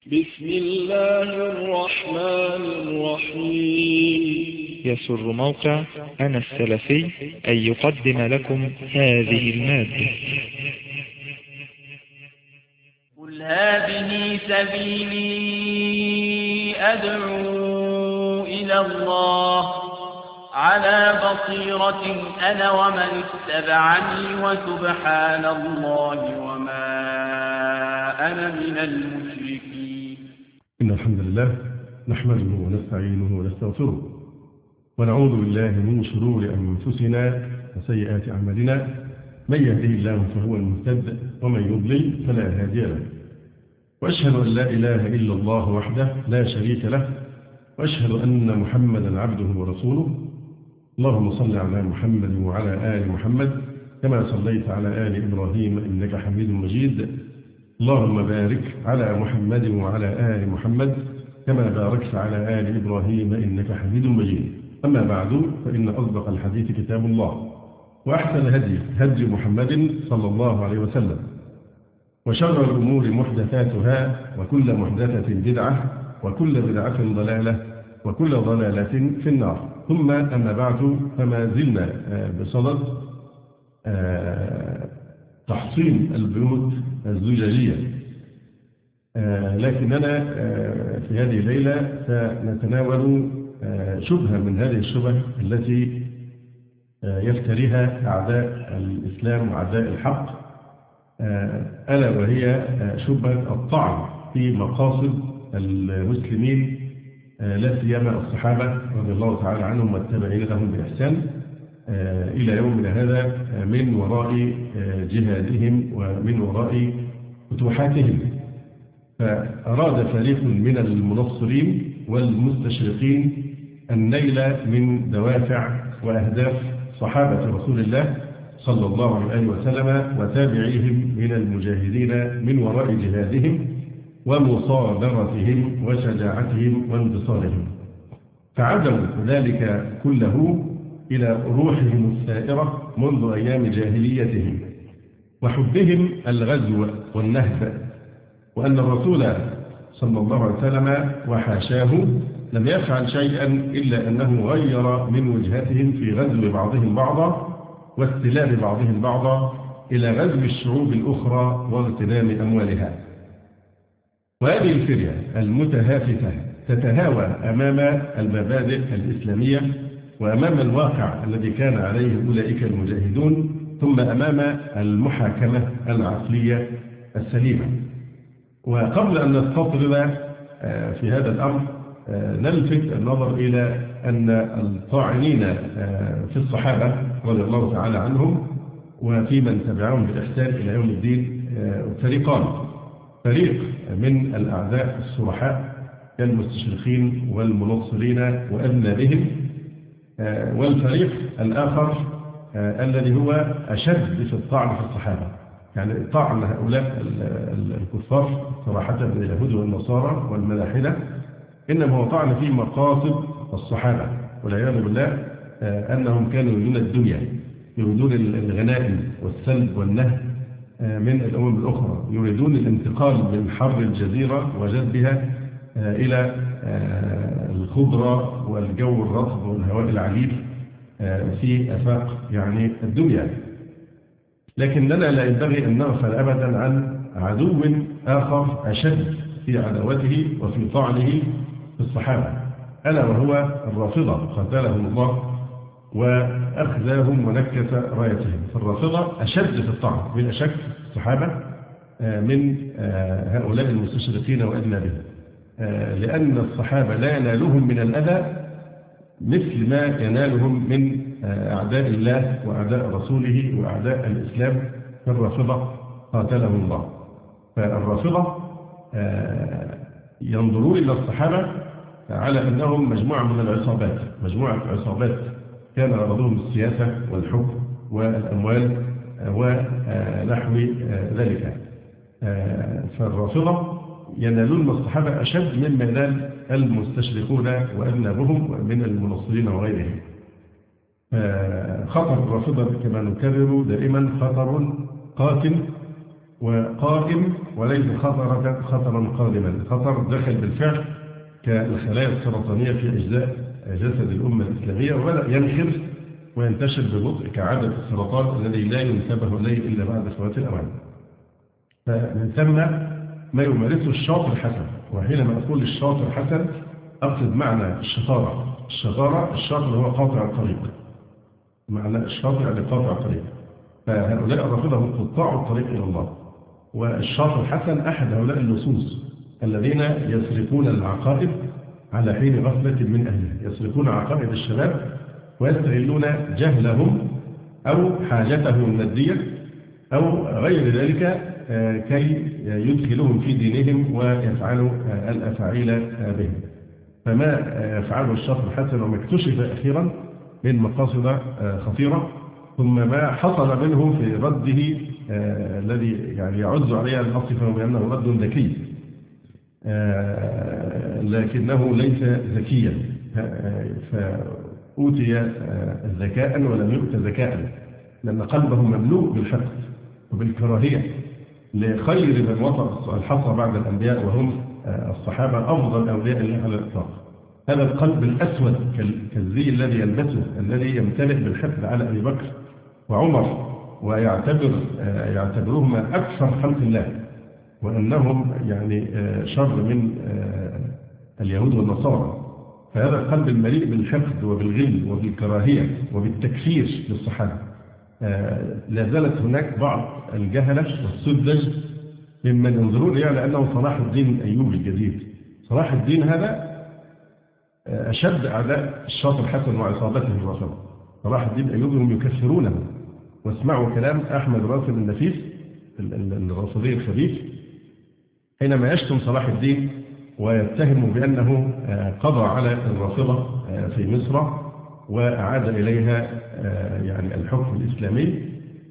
بسم الله الرحمن الرحيم. يسر موقع أنا السلفي أن يقدم لكم هذه المادة. قل هذه سبيلي أدعو إلى الله على بصيرة أنا ومن اتبعني وسبحان الله وما أنا من المشركين. إن الحمد لله نحمده ونستعينه ونستغفره ونعوذ بالله من شرور أنفسنا وسيئات أعمالنا. من يهده الله فهو المهتد ومن يضلل فلا هادي له. وأشهد أن لا إله إلا الله وحده لا شريك له، وأشهد أن محمدا عبده ورسوله. اللهم صل على محمد وعلى آل محمد كما صليت على آل إبراهيم إنك حميد مجيد. اللهم بارك على محمد وعلى آل محمد كما باركت على آل إبراهيم إنك حميد مجيد. أما بعد، فإن أصدق الحديث كتاب الله، وأحسن هدي محمد صلى الله عليه وسلم، وشر الأمور محدثاتها، وكل محدثة بدعة، وكل بدعة ضلالة، وكل ضلالة في النار. ثم أما بعد، فما زلنا بصدد تحصين البيوت الزجاجية، لكننا في هذه الليلة سنتناول شبهة من هذه الشبه التي يفتريها أعداء الإسلام وأعداء الحق، ألا وهي شبهة الطعن في مقاصد المسلمين، لا سيما الصحابة رضي الله تعالى عنهم والتابعين لهم بإحسان إلى يومنا هذا، من وراء جهادهم ومن وراء فتوحاتهم. فأراد فريق من المنصرين والمستشرقين النيل من دوافع وأهداف صحابة رسول الله صلى الله عليه وسلم وتابعيهم من المجاهدين من وراء جهادهم ومصابرتهم وشجاعتهم وانتصارهم، فعدوا ذلك كله إلى روحهم الثائرة منذ أيام جاهليتهم وحبهم الغزو والنهب، وأن الرسول صلى الله عليه وسلم وحاشاه لم يفعل شيئا إلا أنه غير من وجهتهم في غزو بعضهم بعضا واستلاب بعضهم بعضا إلى غزو الشعوب الأخرى واغتنام أموالها. وهذه الفرية المتهافتة تتهاوى أمام المبادئ الإسلامية وأمام الواقع الذي كان عليه أولئك المجاهدون، ثم أمام المحاكمة العقلية السليمة. وقبل أن نستطرد في هذا الأمر، نلفت النظر إلى أن الطاعنين في الصحابة رضي الله تعالى عنهم وفي من تبعهم بالإحسان إلى يوم الدين فريقان: فريق من الأعداء الصرحاء كالمستشرقين والمنصرين وأذنابهم، والفريق الآخر الذي هو أشد في الطعن في الصحابة، يعني طعن هؤلاء الكفار صراحة من اليهود والنصارى والملاحدة إنما هو طعن في مقاصد الصحابة، والعياذ بالله أنهم كانوا يريدون الدنيا، يريدون الغنائم والسلب والنهب من الأمم الأخرى، يريدون الانتقال من حر الجزيرة وجذبها إلى الخضرة والجو الرطب والهواء العليل في آفاق يعني الدنيا. لكننا لا ينبغي أن نغفل أبدا عن عدو آخر أشد في عداوته وفي طعنه في الصحابة، ألا وهو الرافضة قاتلهم الله وأخذاهم ونكس رايتهم. فالرافضة أشد في الطعن بلا شك الصحابة من هؤلاء المستشرقين وأذنابهم، لأن الصحابة لا ينالهم من الأذى مثل ما ينالهم من أعداء الله وأعداء رسوله وأعداء الإسلام. فالرافضة قاتلهم الله. فالرافضة ينظرون إلى الصحابة على أنهم مجموعة من العصابات، مجموعة عصابات كان غرضهم السياسة والحكم والأموال ونحو ذلك. فالرافضة ينالون من الصحابة أشد مما ينال المستشرقون وأذنابهم من المنصرين وغيرهم. خطر الرافضة كما نكرر دائما خطر قاتل وقائم وليس خطرا قادما. خطر دخل بالفعل كالخلايا السرطانية في أجزاء جسد الأمة الإسلامية، وبدأ ينخر وينتشر ببطء كعادة السرطان الذي لا ينتبه إليه إلا بعد فوات الأوان. فمن ثم ما يمارسه الشاطر حسن، وحينما أقول الشاطر حسن أقصد معنى الشطارة. الشاطر هو قاطع الطريق، معنى الشاطر يعني قاطع الطريق. فهؤلاء الرافضة هم قطاع الطريق إلى الله، والشاطر حسن أحد هؤلاء اللصوص الذين يسرقون العقائد على حين غفلة من أهلها، يسرقون عقائد الشباب ويستغلون جهلهم أو حاجتهم المادية أو غير ذلك كي يدخلهم في دينهم ويفعلوا الأفاعيل بهم. فما يفعله الشاطر حسن وما اكتشف أخيرا من مقاصد خطيرة، ثم ما حصل منه في رده الذي يعني يعز عليه أن أصفه بأنه رد ذكي، لكنه ليس ذكيا، فأوتي ذكاء ولم يؤت ذكاء، لأن قلبه مملوء بالحقد وبالكراهية لخير من وطأ الحصى بعد الأنبياء وهم الصحابة أفضل أولياء الله على الإطلاق. هذا القلب الأسود كالزي الذي يلبسه، الذي يمتلئ بالحقد على أبي بكر وعمر ويعتبرهما أكثر خلق الله، وأنهم يعني شر من اليهود والنصارى. فهذا القلب المليء بالحقد وبالغل وبالكراهية وبالتكفير للصحابة. لا زالت هناك بعض الجهلة والسذج ممن ينظرون إليه على أنه صلاح الدين الأيوبي الجديد. صلاح الدين هذا أشد أعداء الشاطر حسن وعصابته الرافضة. صلاح الدين الأيوبي هم يكفرونه، واسمعوا كلام أحمد راسل النفيس الرافضي الخبيث حينما يشتم صلاح الدين ويتهم بأنه قضى على الرافضة في مصر وأعاد إليها يعني الحكم الإسلامي،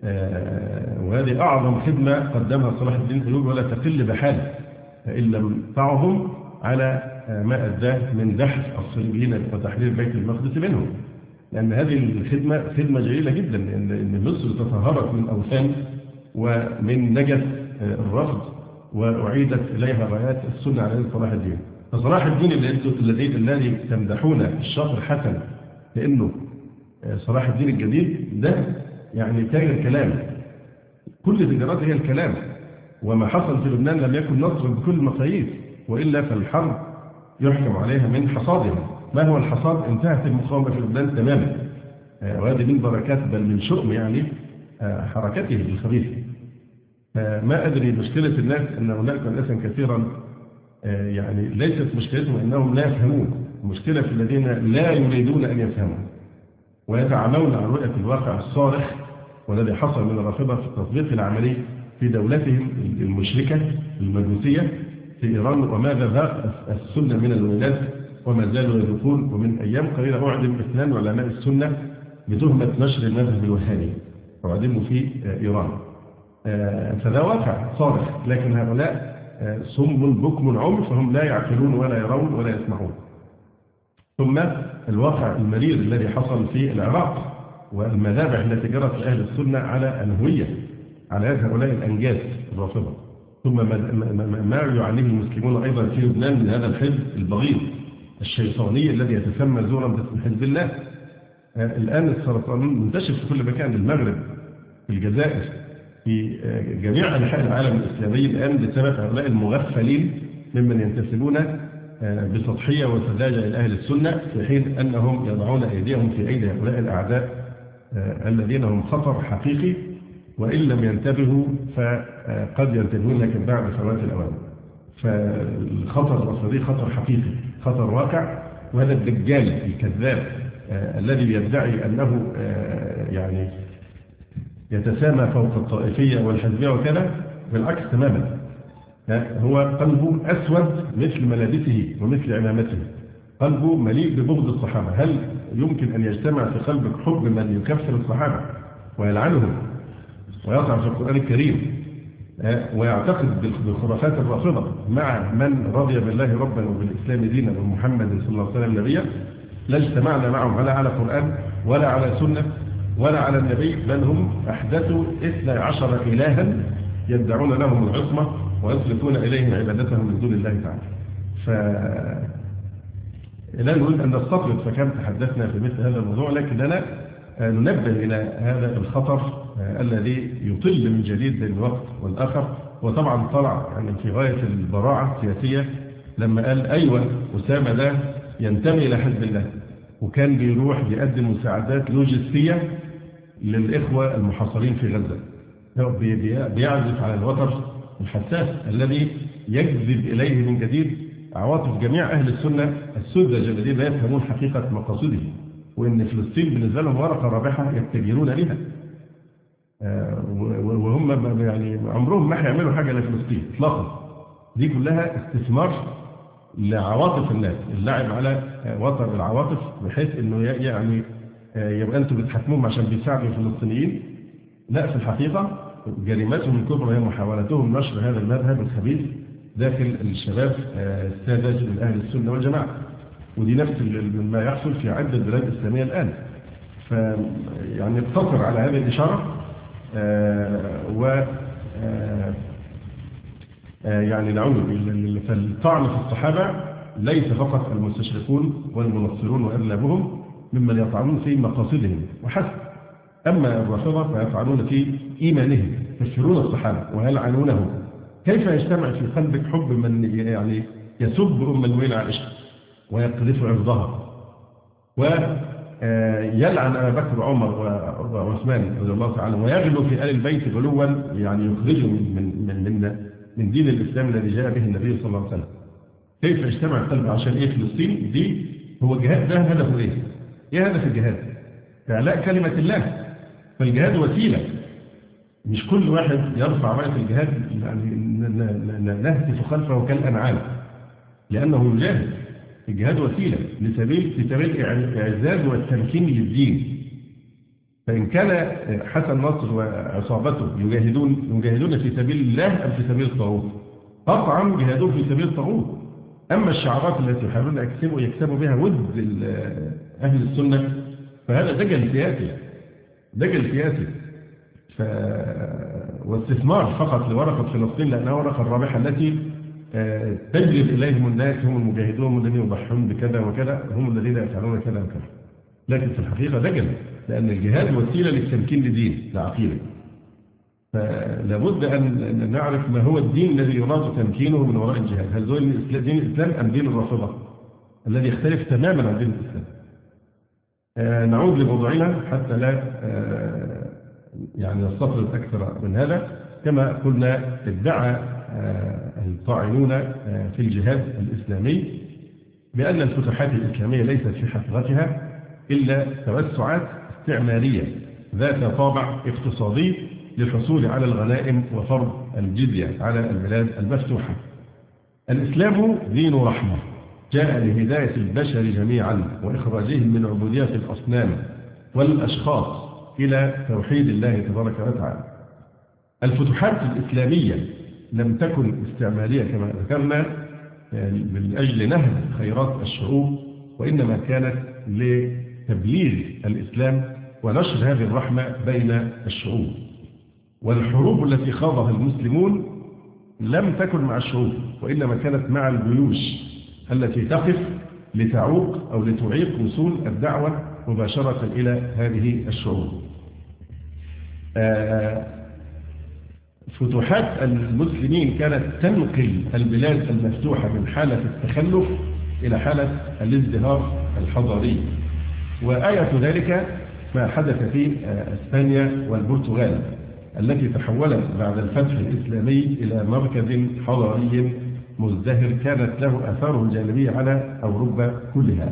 وهذه أعظم خدمة قدمها صلاح الدين الأيوبي ولا تقل بحال إن لم تعظم على ما أداه من دحر الصليبيين وتحرير بيت المقدس منهم. لأن هذه الخدمة خدمة جليلة جدا، إن مصر تطهرت من أوثان ومن نجس الرفض وأعيدت إليها رايات السنة على يد صلاح الدين. فصلاح الدين الذي تمدحون الشاطر حسن لأنه صلاح الدين الجديد ده يعني تاجر كلام، كل تجاراته هي الكلام، وما حصل في لبنان لم يكن نصر بكل المقاييس، وإلا فالحرب يحكم عليها من حصادها. ما هو الحصاد؟ انتهت المقاومة في لبنان تماما، وهذه من بركات بل من شؤم يعني حركته الخبيثة. ما أدري مشكلة الناس أن هناك ناسا كثيرا يعني ليست مشكلتهم أنهم لا يفهمون، المشكلة في الذين لا يريدون أن يفهموا ويتعاملون عن رؤية الواقع الصارخ والذي حصل من الرافضة في التطبيق العملي في دولتهم المشركة المجوسية في إيران، وماذا ذاق السنة من الولايات وما زالوا يذوقون. ومن أيام قليلة أعدم 2 علماء السنة بتهمة نشر المذهب الوهابي، أعدموا في إيران. فذا واقع صارخ، لكن هؤلاء صم بكم عمي، فهم لا يعقلون ولا يرون ولا يسمعون. ثم الواقع المرير الذي حصل في العراق والمذابح التي جرت لأهل السنة على الهوية على يد هؤلاء الأنجاز الرافضة. ثم ما يعانيه المسلمون أيضا في لبنان من هذا الحزب البغيض الشيطاني الذي يتسمى زورا باسم حزب الله. الآن السرطان منتشر في كل مكان، المغرب، في الجزائر، في جميع أنحاء العالم الإسلامي الآن بسبب هؤلاء المغفلين ممن ينتسبون بسطحية وسذاجة إلى أهل السنة، في حين أنهم يضعون أيديهم في أيدي هؤلاء الأعداء الذين هم خطر حقيقي، وإن لم ينتبهوا فقد ينتبهون لكن بعد فوات الأوان. فالخطر الرصدي خطر حقيقي، خطر واقع. وهذا الدجال الكذاب الذي يدعي أنه يعني يتسامى فوق الطائفية والحزبية وكذا، بالعكس تماما، هو قلبه أسود مثل ملابسه ومثل عمامته، قلبه مليء ببغض الصحابة. هل يمكن أن يجتمع في قلبك حب من يكفر الصحابة ويلعنهم ويطعن في القرآن الكريم ويعتقد بالخرافات الرافضة مع من رضي بالله ربا وبالإسلام دينا ومحمد صلى الله عليه وسلم نبيا؟ لا اجتمعنا معهم ولا على قرآن ولا على سنة ولا على النبي، بل هم أحدثوا 12 إلها يدعون لهم العصمة ويصرفون إليهم عبادتهم من دون الله تعالى. لا نريد أن نستطرد فكم تحدثنا في مثل هذا الموضوع، لكننا ننبه إلى هذا الخطر الذي يطل من جديد بين الوقت والآخر. وطبعا طلع يعني في غاية البراعة السياسية لما قال أيوة أسامة ده ينتمي إلى حزب الله، وكان بيروح بيقدم مساعدات لوجستية للإخوة المحاصرين في غزة. بيعزف على الوتر الحساس الذي يجذب إليه من جديد عواطف جميع أهل السنة السذج الذين لا يفهمون حقيقة مقاصده، وإن فلسطين بالنسبة لهم ورقة رابحة يتجرون لها، وهم يعني عمرهم ما هيعملوا حاجة لفلسطين إطلاقا. دي كلها استثمار لعواطف الناس، اللعب على وتر العواطف بحيث إنه يعني يبقى أنتم بتحكموهم عشان بيساعدوا الفلسطينيين. لا، في الحقيقة جريمتهم الكبرى هي محاولتهم نشر هذا المذهب الخبيث داخل الشباب الساذج من أهل السنة والجماعة، ودي نفس ما يحصل في عدة بلاد إسلامية الآن. فيعني اقتصر على هذه الإشارة و يعني نعود. فالطعن في الصحابة ليس فقط المستشرقون والمنصرون وأغلبهم ممن يطعنون في مقاصدهم وحسب، أما الرافضة فيطعنون في إيمانهم، يكفرون الصحابة ويلعنونهم. كيف يجتمع في قلبك حب من يعني يسب أم المؤمنين عائشة ويقذف عرضها ويلعن أبا بكر وعمر وعثمان رضي الله تعالى ويغلو في آل البيت غلوا يعني يخرجوا من دين الإسلام الذي جاء به النبي صلى الله عليه وسلم؟ كيف يجتمع القلب عشان إيه فلسطين دي؟ هو الجهاد ده هدفه إيه؟ إيه هدف الجهاد؟ إعلاء كلمة الله. فالجهاد وسيلة، مش كل واحد يرفع راية الجهاد يعني نهتف خلفه كالأنعام لأنه يجاهد. الجهاد وسيلة في سبيل الإعزاز والتمكين للدين. فإن كان حسن نصر وعصابته يجاهدون في سبيل الله أم في سبيل الطاغوت؟ قطعا جهادون في سبيل الطاغوت. أما الشعارات التي يحاولون يكسبوا بها ود أهل السنة فهذا دجل سياسي واستثمار فقط لورقة فلسطين لأنها ورقة الرابحة التي تجلب إليهم الناس هم المجاهدون الذين يضحون بكذا وكذا، هم الذين يفعلون كذا وكذا. لكن في الحقيقة دجل، لأن الجهاد وسيلة للتمكين لدين لعقيدة. فلابد أن نعرف ما هو الدين الذي يراد تمكينه من وراء الجهاد. هل هو دين الإسلام أم دين الرافضة الذي يختلف تماما عن دين الإسلام؟ نعود لموضوعنا حتى لا يعني نستطرد أكثر من هذا. كما قلنا ادعى الطاعنون في الجهاد الإسلامي بأن الفتوحات الإسلامية ليست في حقيقتها إلا توسعات استعمارية ذات طابع اقتصادي للحصول على الغنائم وفرض الجزية على البلاد المفتوحة. الإسلام دين رحمة جاء لهداية البشر جميعا وإخراجهم من عبودية الأصنام والأشخاص إلى توحيد الله تبارك وتعالى. الفتوحات الإسلامية لم تكن استعمارية كما ذكرنا من أجل نهب خيرات الشعوب، وإنما كانت لتبليغ الإسلام ونشر هذه الرحمة بين الشعوب. والحروب التي خاضها المسلمون لم تكن مع الشعوب، وإنما كانت مع الجيوش التي تقف لتعوق أو لتعيق وصول الدعوة مباشرة إلى هذه الشعوب. فتوحات المسلمين كانت تنقل البلاد المفتوحة من حالة التخلف إلى حالة الازدهار الحضاري، وآية ذلك ما حدث في إسبانيا والبرتغال التي تحولت بعد الفتح الإسلامي إلى مركز حضاري مزدهر كانت له آثاره الجانبية على أوروبا كلها.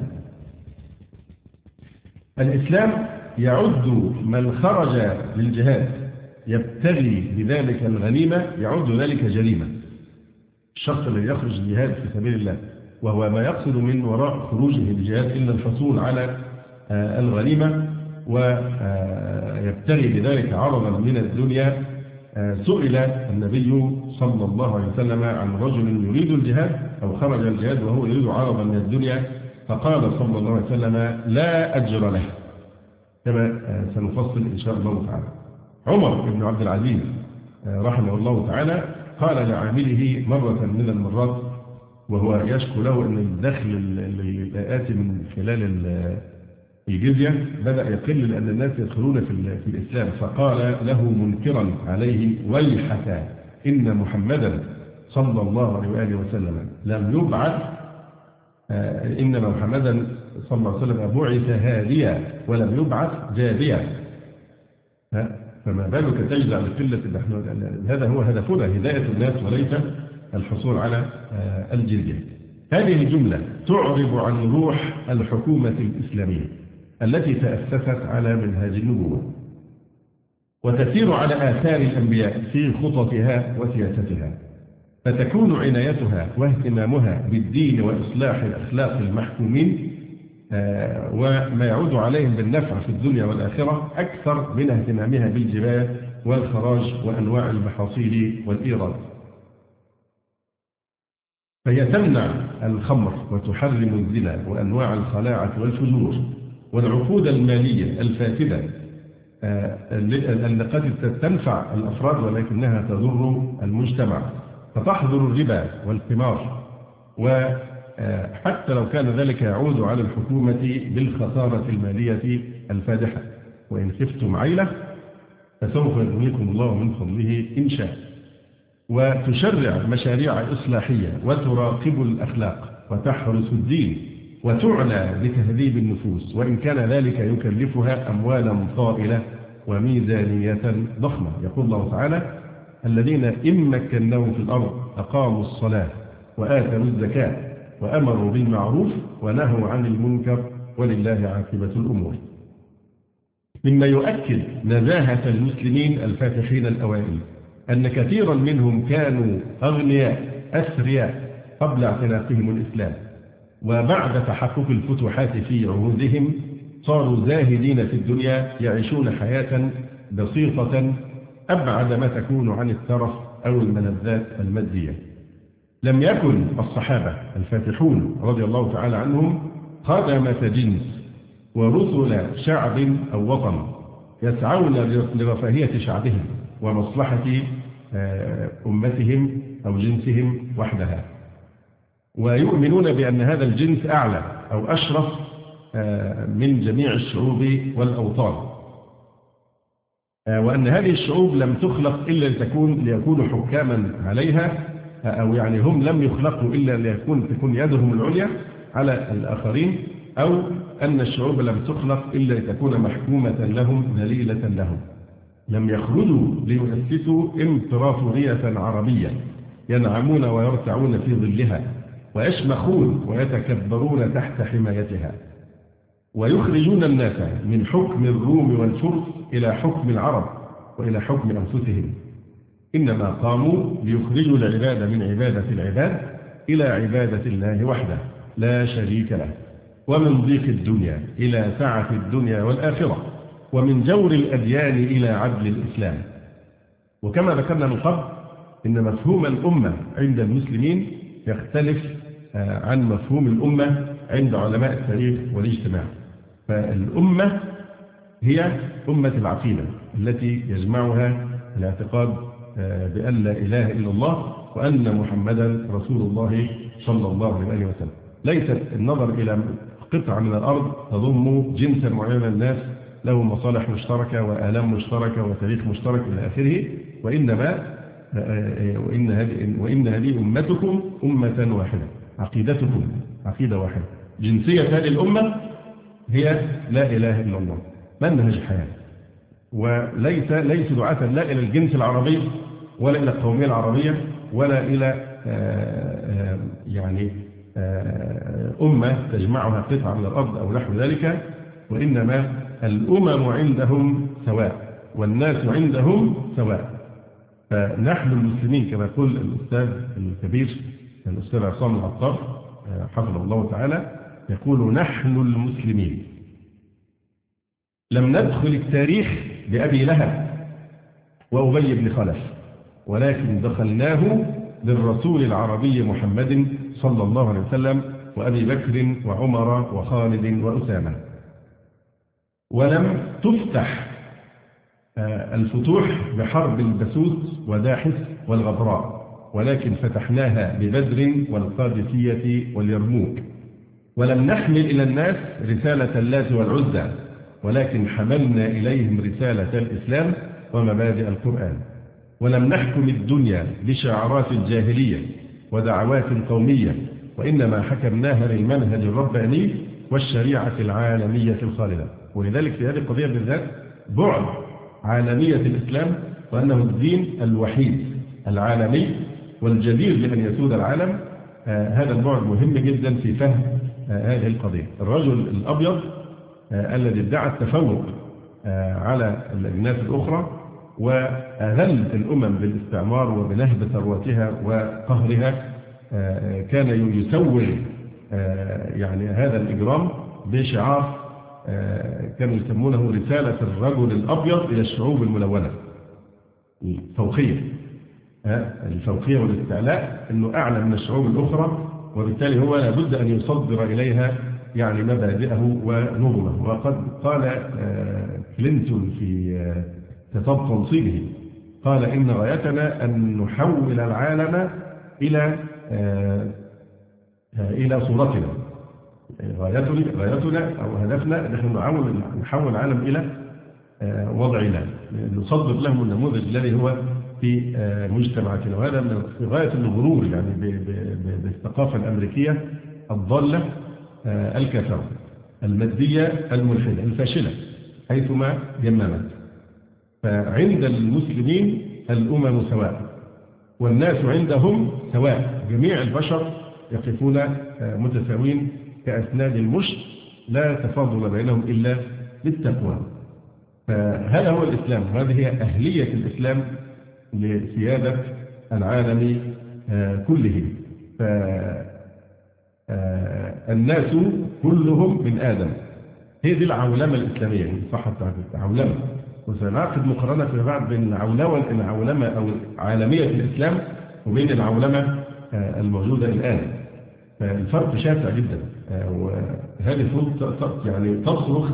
الإسلام يعد من خرج للجهاد يبتغي بذلك الغنيمة يعد ذلك جريمة. الشخص الذي يخرج للجهاد في سبيل الله وهو ما يقصد من وراء خروجه للجهاد إلا الحصول على الغنيمة ويبتغي بذلك عرضا من الدنيا. سئل النبي صلى الله عليه وسلم عن رجل يريد الجهاد أو خرج الجهاد وهو يريد عرضا من الدنيا، فقال صلى الله عليه وسلم لا أجر له، كما سنفصل إن شاء الله تعالى. عمر بن عبد العزيز رحمه الله تعالى قال لعامله مرة من المرات وهو يشكو له أن الدخل اللي آتي من خلال الجزية بدأ يقل لأن الناس يدخلون في الإسلام، فقال له منكرا عليه: ويحك إن محمدا صلى الله عليه وآله وسلم لم يبعث، إنما محمدا صلى الله عليه وسلم بعث هاديا ولم يبعث جابيا. فما بالك تجزع لقلة نحن، هذا هو هدفنا هداية الناس وليس الحصول على الجزية. هذه الجملة تعرب عن روح الحكومة الإسلامية التي تأسست على منهاج النبوة وتسير على آثار الأنبياء في خططها وسياستها، فتكون عنايتها واهتمامها بالدين وإصلاح الأخلاق المحكومين وما يعود عليهم بالنفع في الدنيا والآخرة أكثر من اهتمامها بالجبال والخراج وأنواع المحاصيل والإيراد. فهي تمنع الخمر وتحرم الزنا وأنواع الخلاعة والفجور والعقود المالية الفاسدة التي قد تنفع الأفراد ولكنها تضر المجتمع، فتحظر الربا والقمار، وحتى لو كان ذلك يعود على الحكومة بالخسارة المالية الفادحة. وإن خفتم عيلة فسوف يغنيكم الله من فضله إن شاء. وتشرع مشاريع إصلاحية وتراقب الأخلاق وتحرس الدين وتعنى بتهذيب النفوس، وإن كان ذلك يكلفها أموالا طائلة وميزانية ضخمة. يقول الله تعالى: الذين إن مكناهم في الأرض أقاموا الصلاة وآتوا الزكاة وأمروا بالمعروف ونهوا عن المنكر ولله عاقبة الأمور. مما يؤكد نزاهة المسلمين الفاتحين الأوائل أن كثيرا منهم كانوا أغنياء أثرياء قبل اعتناقهم الإسلام، وبعد تحقق الفتوحات في عهودهم صاروا زاهدين في الدنيا يعيشون حياة بسيطة أبعد ما تكون عن الترف أو الملذات المادية. لم يكن الصحابة الفاتحون رضي الله تعالى عنهم خدمة جنس ورسل شعب أو وطن يسعون لرفاهية شعبهم ومصلحة أمتهم أو جنسهم وحدها، ويؤمنون بأن هذا الجنس أعلى أو أشرف من جميع الشعوب والأوطان، وأن هذه الشعوب لم تخلق إلا ليكونوا حكاما عليها، أو يعني هم لم يخلقوا إلا تكون يدهم العليا على الآخرين، أو أن الشعوب لم تخلق إلا لتكون محكومة لهم ذليلة لهم. لم يخرجوا ليؤسسوا إمبراطورية عربية ينعمون ويرتعون في ظلها ويشمخون ويتكبرون تحت حمايتها، ويخرجون الناس من حكم الروم والفرس إلى حكم العرب وإلى حكم أنفسهم. إنما قاموا ليخرجوا العباد من عبادة العباد إلى عبادة الله وحده لا شريك له، ومن ضيق الدنيا إلى سعة الدنيا والآخرة، ومن جور الأديان إلى عدل الإسلام. وكما ذكرنا من قبل إن مفهوم الأمة عند المسلمين يختلف عن مفهوم الأمة عند علماء التاريخ والاجتماع. فالأمة هي أمة العقيدة التي يجمعها الاعتقاد بأن لا إله إلا الله وأن محمدا رسول الله صلى الله عليه وسلم. ليست النظر إلى قطعة من الأرض تضم جنسا معين من الناس له مصالح مشتركة وآلام مشتركة وتاريخ مشترك إلى آخره، وإن هذه أمتكم أمة واحدة، عقيدتكم عقيدة واحدة. جنسية هذه الأمة هي لا إله إلا الله، منهج حياة، وليس دعاة لا إلى الجنس العربي ولا إلى القومية العربية ولا إلى أمة تجمعها قطعة من الأرض أو نحو ذلك، وإنما الأمم عندهم سواء والناس عندهم سواء. فنحن المسلمين كما يقول الأستاذ الكبير الأستاذ عصام العطار حفظه الله تعالى، يقول: نحن المسلمين لم ندخل التاريخ بأبي لهب وأبي بن خلف، ولكن دخلناه بالرسول العربي محمد صلى الله عليه وسلم وأبي بكر وعمر وخالد وأسامة. ولم تفتح الفتوح بحرب البسوس وداحس والغبراء، ولكن فتحناها ببدر والقادسية واليرموك. ولم نحمل إلى الناس رسالة اللات والعزى، ولكن حملنا إليهم رسالة الإسلام ومبادئ القرآن. ولم نحكم الدنيا بشعارات الجاهلية ودعوات قومية، وإنما حكمناها للمنهج الرباني والشريعة العالمية الخالدة. ولذلك في هذه القضية بالذات بعد عالمية الإسلام، وأنه الدين الوحيد العالمي والجدير بأن يسود العالم. هذا البعد مهم جدا في فهم هذه القضية. الرجل الأبيض الذي ادعى التفوق على الأجناس الأخرى وأذل الأمم بالاستعمار وبنهب ثروتها وقهرها، كان يسوغ يعني هذا الإجرام بشعار كانوا يسمونه رسالة الرجل الأبيض إلى الشعوب الملونة. الفوقية، الفوقية والاستعلاء، أنه أعلى من الشعوب الأخرى، وبالتالي هو لابد أن يصدر إليها يعني مبادئه ونظمه. وقد قال كلينتون في خطاب تنصيبه، قال إن غايتنا أن نحول العالم إلى صورتنا. غايتنا أو هدفنا نحن نحول العالم إلى وضعنا، نصدر لهم النموذج الذي هو في مجتمعاتنا. وهذا من غاية الغرور يعني بالثقافة الأمريكية الضالة الكافرة المادية الملحدة الفاشلة حيثما جممت. فعند المسلمين الأمم سواء، والناس عندهم سواء، جميع البشر يقفون متساوين كأسناد المشط، لا تفاضل بينهم إلا بالتقوى. فهذا هو الإسلام، وهذه هي أهلية الإسلام لسيادة العالم كله. فالناس كلهم من آدم، هي دي العولمة الإسلامية صح التعبير، عولمة. وسنعقد مقارنة فيما بعد بين العولمة أو عالمية الإسلام وبين العولمة الموجودة الآن. فالفرق شاسع جدا، وهذه يعني تصرخ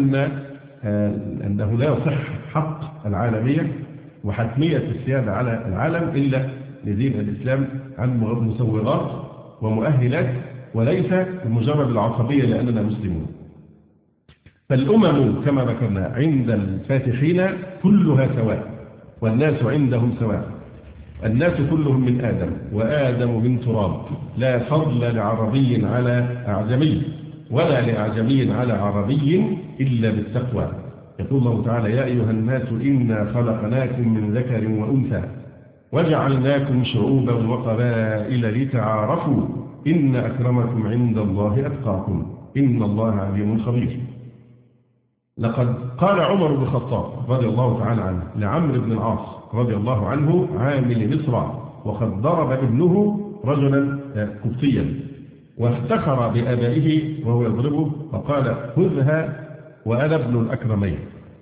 أنه لا يصح حق العالمية وحتمية السيادة على العالم إلا لدين الإسلام عن مسوغات ومؤهلات، وليس بمجرد العصبية لأننا مسلمون. فالأمم كما ذكرنا عند الفاتحين كلها سواء، والناس عندهم سواء. الناس كلهم من آدم، وآدم من تراب، لا فضل لعربي على أعجمي، ولا لأعجمي على عربي إلا بالتقوى. يقول الله تعالى: يا أيها الناس إنا خلقناكم من ذكر وأنثى وجعلناكم شعوبا وقبائل لتعارفوا إن أكرمكم عند الله أتقاكم إن الله عليم خبير. لقد قال عمر بن الخطاب رضي الله تعالى عنه لعمرو بن العاص رضي الله عنه عامل مصر، وقد ضرب ابنه رجلا قبطيا وافتخر بآبائه وهو يضربه، فقال: خذها وأنا ابن الأكرمين،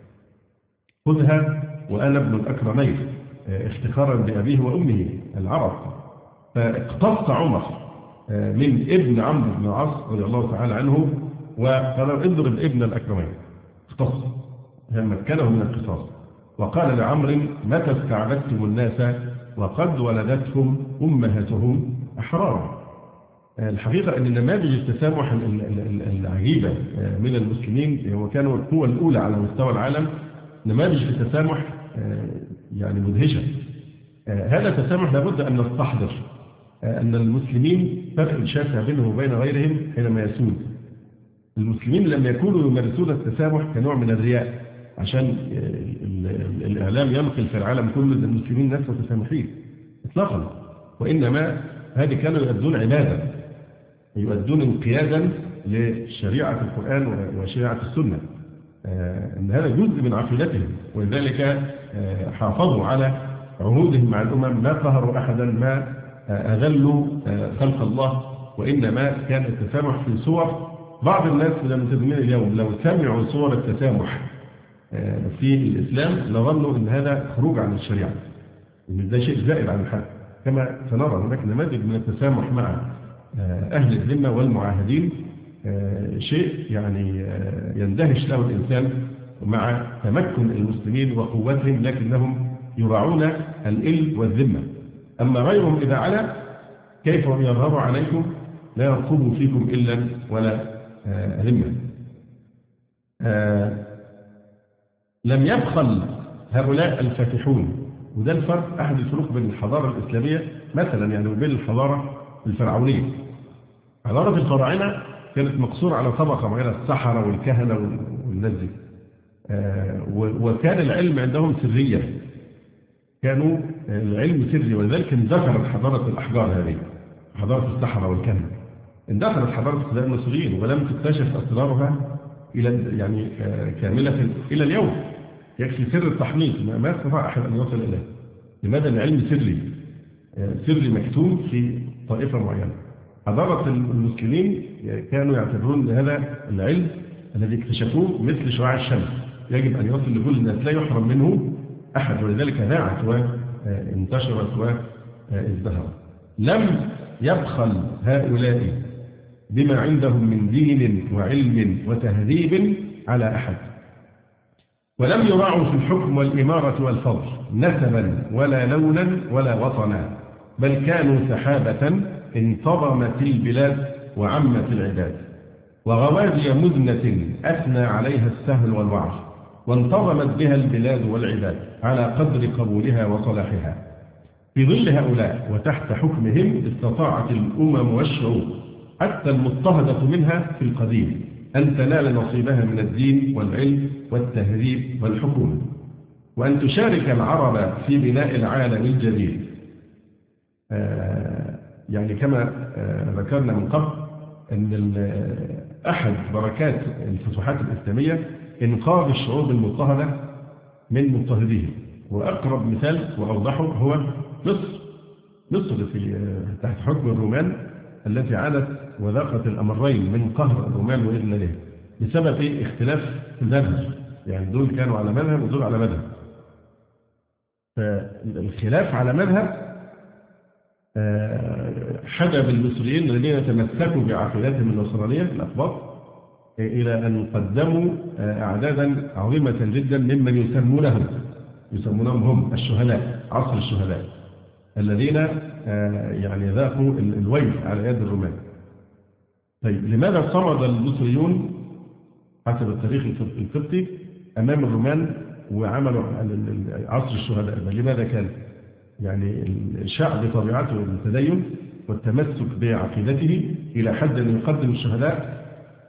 خذها وأنا ابن الأكرمين، افتخارا بأبيه وأمه العرب. فاقتص عمر من ابن عمرو بن العاص رضي الله تعالى عنه وقال: اضرب ابن الأكرمين، اختص، مكنه من القصاص. وقال لعمرو: متى استعبدتم الناس وقد ولدتهم أمهاتهم أحرارا. الحقيقة أن نماذج التسامح العجيبة من المسلمين وكانوا القوة الأولى على مستوى العالم، نماذج في التسامح يعني مدهشة. هذا التسامح لابد أن نستحضر أن المسلمين فرق شاسع بينهم وبين غيرهم حينما يسود. المسلمين لم يكونوا يمارسون التسامح كنوع من الرياء عشان الإعلام ينقل في العالم كله أن المسلمين ناس متسامحين إطلاقا، وإنما هذه كانوا يؤدون عبادة، يؤدون انقيادا لشريعة القرآن وشريعة السنة، أن هذا جزء من عقيدتهم. ولذلك حافظوا على عهودهم مع الأمم، ما قهروا أحدا، ما أذلوا خلق الله، وإنما كان التسامح في صور. بعض الناس من الملتزمين اليوم لو سمعوا صور التسامح في الإسلام لظنوا أن هذا خروج عن الشريعة، أن ده شيء زائد عن الحد. كما سنرى هناك نماذج من التسامح مع أهل الذمة والمعاهدين، شيء يعني يندهش له الإنسان مع تمكن المسلمين وقوتهم، لكنهم يراعون الإل والذمة. أما غيرهم إذا علا كيف هم يظهروا عليكم لا يرقبوا فيكم إلا ولا ذمة. لم يبخل هؤلاء الفاتحون، وده الفرق، أحد الفروق بين الحضارة الإسلامية مثلا يعني وبين الحضارة الفرعونية. حضارة الفراعنة كانت مقصورة على طبقة معينة، السحرة والكهنة والناس دي، وكان العلم عندهم سريا، كانوا العلم سري، ولذلك اندثرت حضارة الأحجار هذه، حضارة السحرة والكهنة. اندثرت حضارة المصريين ولم تكتشف أسرارها إلى يعني كاملة إلى اليوم. يكفي سر التحنيط ما استطاع أحد أن يصل إليه. لماذا؟ العلم سري مكتوم في طائفة معينة. حضارة المسلمين كانوا يعتبرون هذا العلم الذي اكتشفوه مثل شعاع الشمس، يجب أن يصل لكل الناس، لا يحرم منه أحد، ولذلك ذاعت وانتشرت وازدهرت. لم يبخل هؤلاء بما عندهم من دين وعلم وتهذيب على أحد، ولم يراعوا في الحكم والإمارة والفضل نسبا ولا لونا ولا وطنا، بل كانوا سحابة انتظمت البلاد وعمت العباد، وغوادي مزنة أثنى عليها السهل والوعظ، وانتظمت بها البلاد والعباد على قدر قبولها وصلاحها. في ظل هؤلاء وتحت حكمهم استطاعت الأمم والشعوب حتى المضطهدة منها في القديم أن تنال نصيبها من الدين والعلم والتهذيب والحكومة، وأن تشارك العرب في بناء العالم الجديد. يعني كما ذكرنا من قبل أن أحد بركات الفتوحات الإسلامية إنقاذ الشعوب المضطهدة من مضطهديهم، وأقرب مثال وأوضحه هو مصر في تحت حكم الرومان التي عانت وذاقت الأمرين من قهر الرومان وإذلالهم بسبب اختلاف في المذهب، يعني دول كانوا على مذهب ودول على مذهب. فالخلاف على مذهب حجب المصريين الذين تمسكوا بعقيدتهم النصرانية الأقباط إلى أن قدموا أعدادا عظيمة جدا ممن يسمونهم هم الشهداء، عصر الشهداء الذين يعني ذاقوا الويل على يد الرومان. طيب لماذا صمد المصريون حسب التاريخ القبطي أمام الرومان وعملوا عصر الشهداء؟ لماذا كان؟ يعني الشعب بطبيعته التدين والتمسك بعقيدته إلى حد أن يقدم الشهداء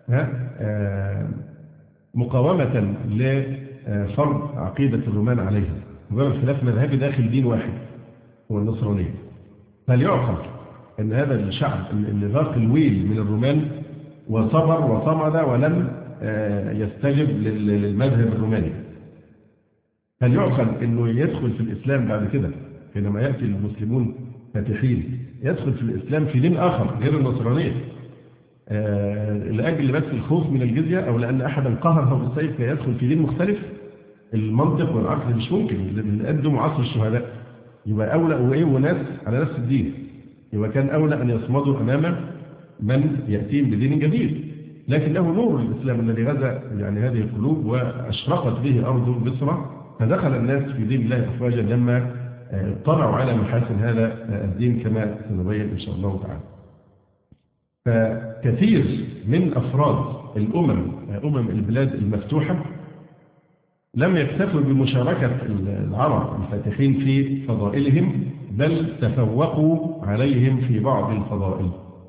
مقاومة لفرض عقيدة الرومان عليهم، وجرى خلاف مذهبي داخل دين واحد هو النصرانية. فليعقل أن هذا الشعب اللي ذاق الويل من الرومان وصبر وصمد ولم يستجب للمذهب الروماني، فليعقل أنه يدخل في الإسلام بعد كده حينما يأتي المسلمون فاتحين، يدخل في الإسلام في دين آخر غير النصرانية لأجل بس الخوف من الجزية، أو لأن أحدا قهره بالسيف يدخل في دين مختلف. المنطق والعقل مش ممكن اللي قدموا عصر الشهداء يبقى أولى وناس على نفس الدين، يبقى كان أولى أن يصمدوا أمام من يأتيهم بدين جديد. لكنه نور الإسلام الذي غزا يعني هذه القلوب وأشرقت به أرض مصر، فدخل الناس في دين الله أفواجا لما طلعوا على محاسن هذا الدين كما سنبين إن شاء الله تعالى. فكثير من أفراد أمم البلاد المفتوحة لم يكتفوا بمشاركة العرب الفاتحين في فضائلهم، بل تفوقوا عليهم في بعض الفضائل.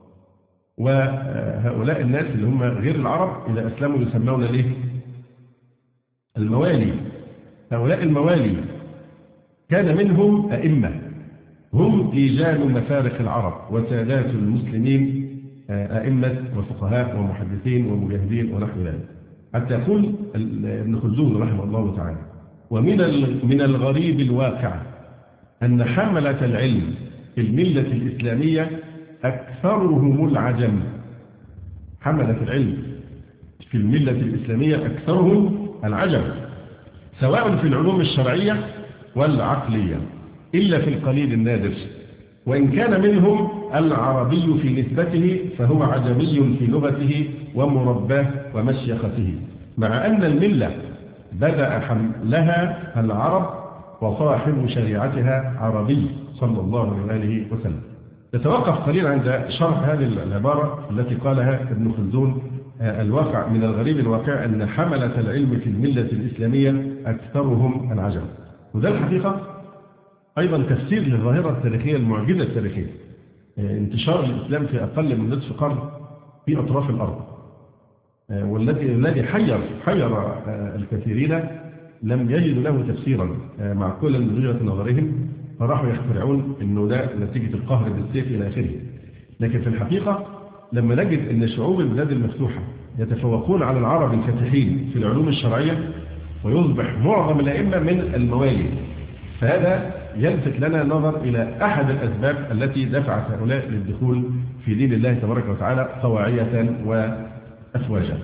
وهؤلاء الناس اللي هم غير العرب إذا أسلموا يسمون ليه؟ الموالي. هؤلاء الموالي كان منهم أئمة هم رجال مفارق العرب وسادات المسلمين، أئمة وفقهاء ومحدثين ومجاهدين ونحو ذلك. حتى يقول ابن خلدون رحمه الله تعالى: ومن الغريب الواقع أن حملة العلم في الملة الإسلامية أكثرهم العجم. حملة العلم في الملة الإسلامية أكثرهم العجم، سواء في العلوم الشرعية والعقلية، إلا في القليل النادر، وإن كان منهم العربي في نسبته فهو عجمي في لغته ومرباه ومشيخته، مع أن الملة بدأ حملها العرب وصاحب شريعتها عربي صلى الله عليه وسلم. نتوقف قليلا عند شرح هذه العبارة التي قالها ابن خلدون: الواقع من الغريب الواقع أن حملة العلم في الملة الإسلامية أكثرهم العجم. وده الحقيقة أيضا تفسير للظاهرة التاريخية المعجزة التاريخية، انتشار الإسلام في أقل من نصف قرن في أطراف الأرض، والذي حير الكثيرين لم يجدوا له تفسيرا معقولا من وجهة نظرهم، فراحوا يخترعون انه ده نتيجة القهر بالسيف الى اخره. لكن في الحقيقة لما نجد ان شعوب البلاد المفتوحة يتفوقون على العرب الفاتحين في العلوم الشرعية ويصبح معظم الائمة من الموالي، فهذا يلفت لنا نظر الى احد الاسباب التي دفعت هؤلاء للدخول في دين الله تبارك وتعالى طواعية وافواجا.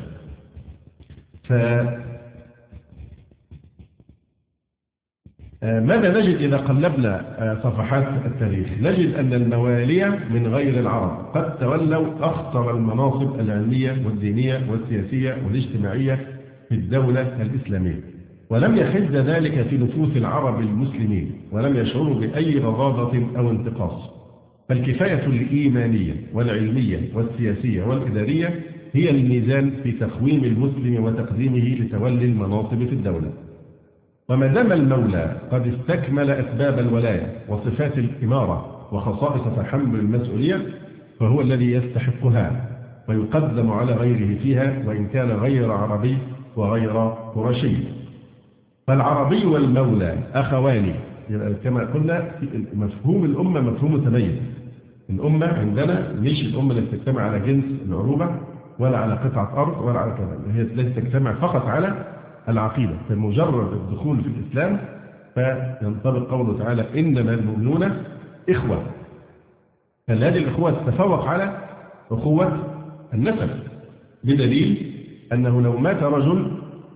ماذا نجد إذا قلبنا صفحات التاريخ؟ نجد أن الموالي من غير العرب قد تولوا أخطر المناصب العلمية والدينية والسياسية والاجتماعية في الدولة الإسلامية، ولم يحز ذلك في نفوس العرب المسلمين، ولم يشعروا بأي غضاضة أو انتقاص. فالكفاية الإيمانية والعلمية والسياسية والإدارية هي الميزان في تقويم المسلم وتقديمه لتولي المناصب في الدولة. وما دام المولى قد استكمل أسباب الولاية وصفات الإمارة وخصائص تحمل المسؤولية، فهو الذي يستحقها ويقدم على غيره فيها، وإن كان غير عربي وغير قرشي. فالعربي والمولى أخوان، كما قلنا مفهوم الأمة مفهوم متميز. الأمة عندنا مش الأمة اللي تجتمع على جنس العروبة ولا على قطعة أرض ولا على كذا، هي التي تجتمع فقط على العقيدة. فمجرد الدخول في الإسلام فينطبق قوله تعالى: إنما المؤمنون إخوة. فهذه الإخوة تتفوق على أخوة النسب، بدليل أنه لو مات رجل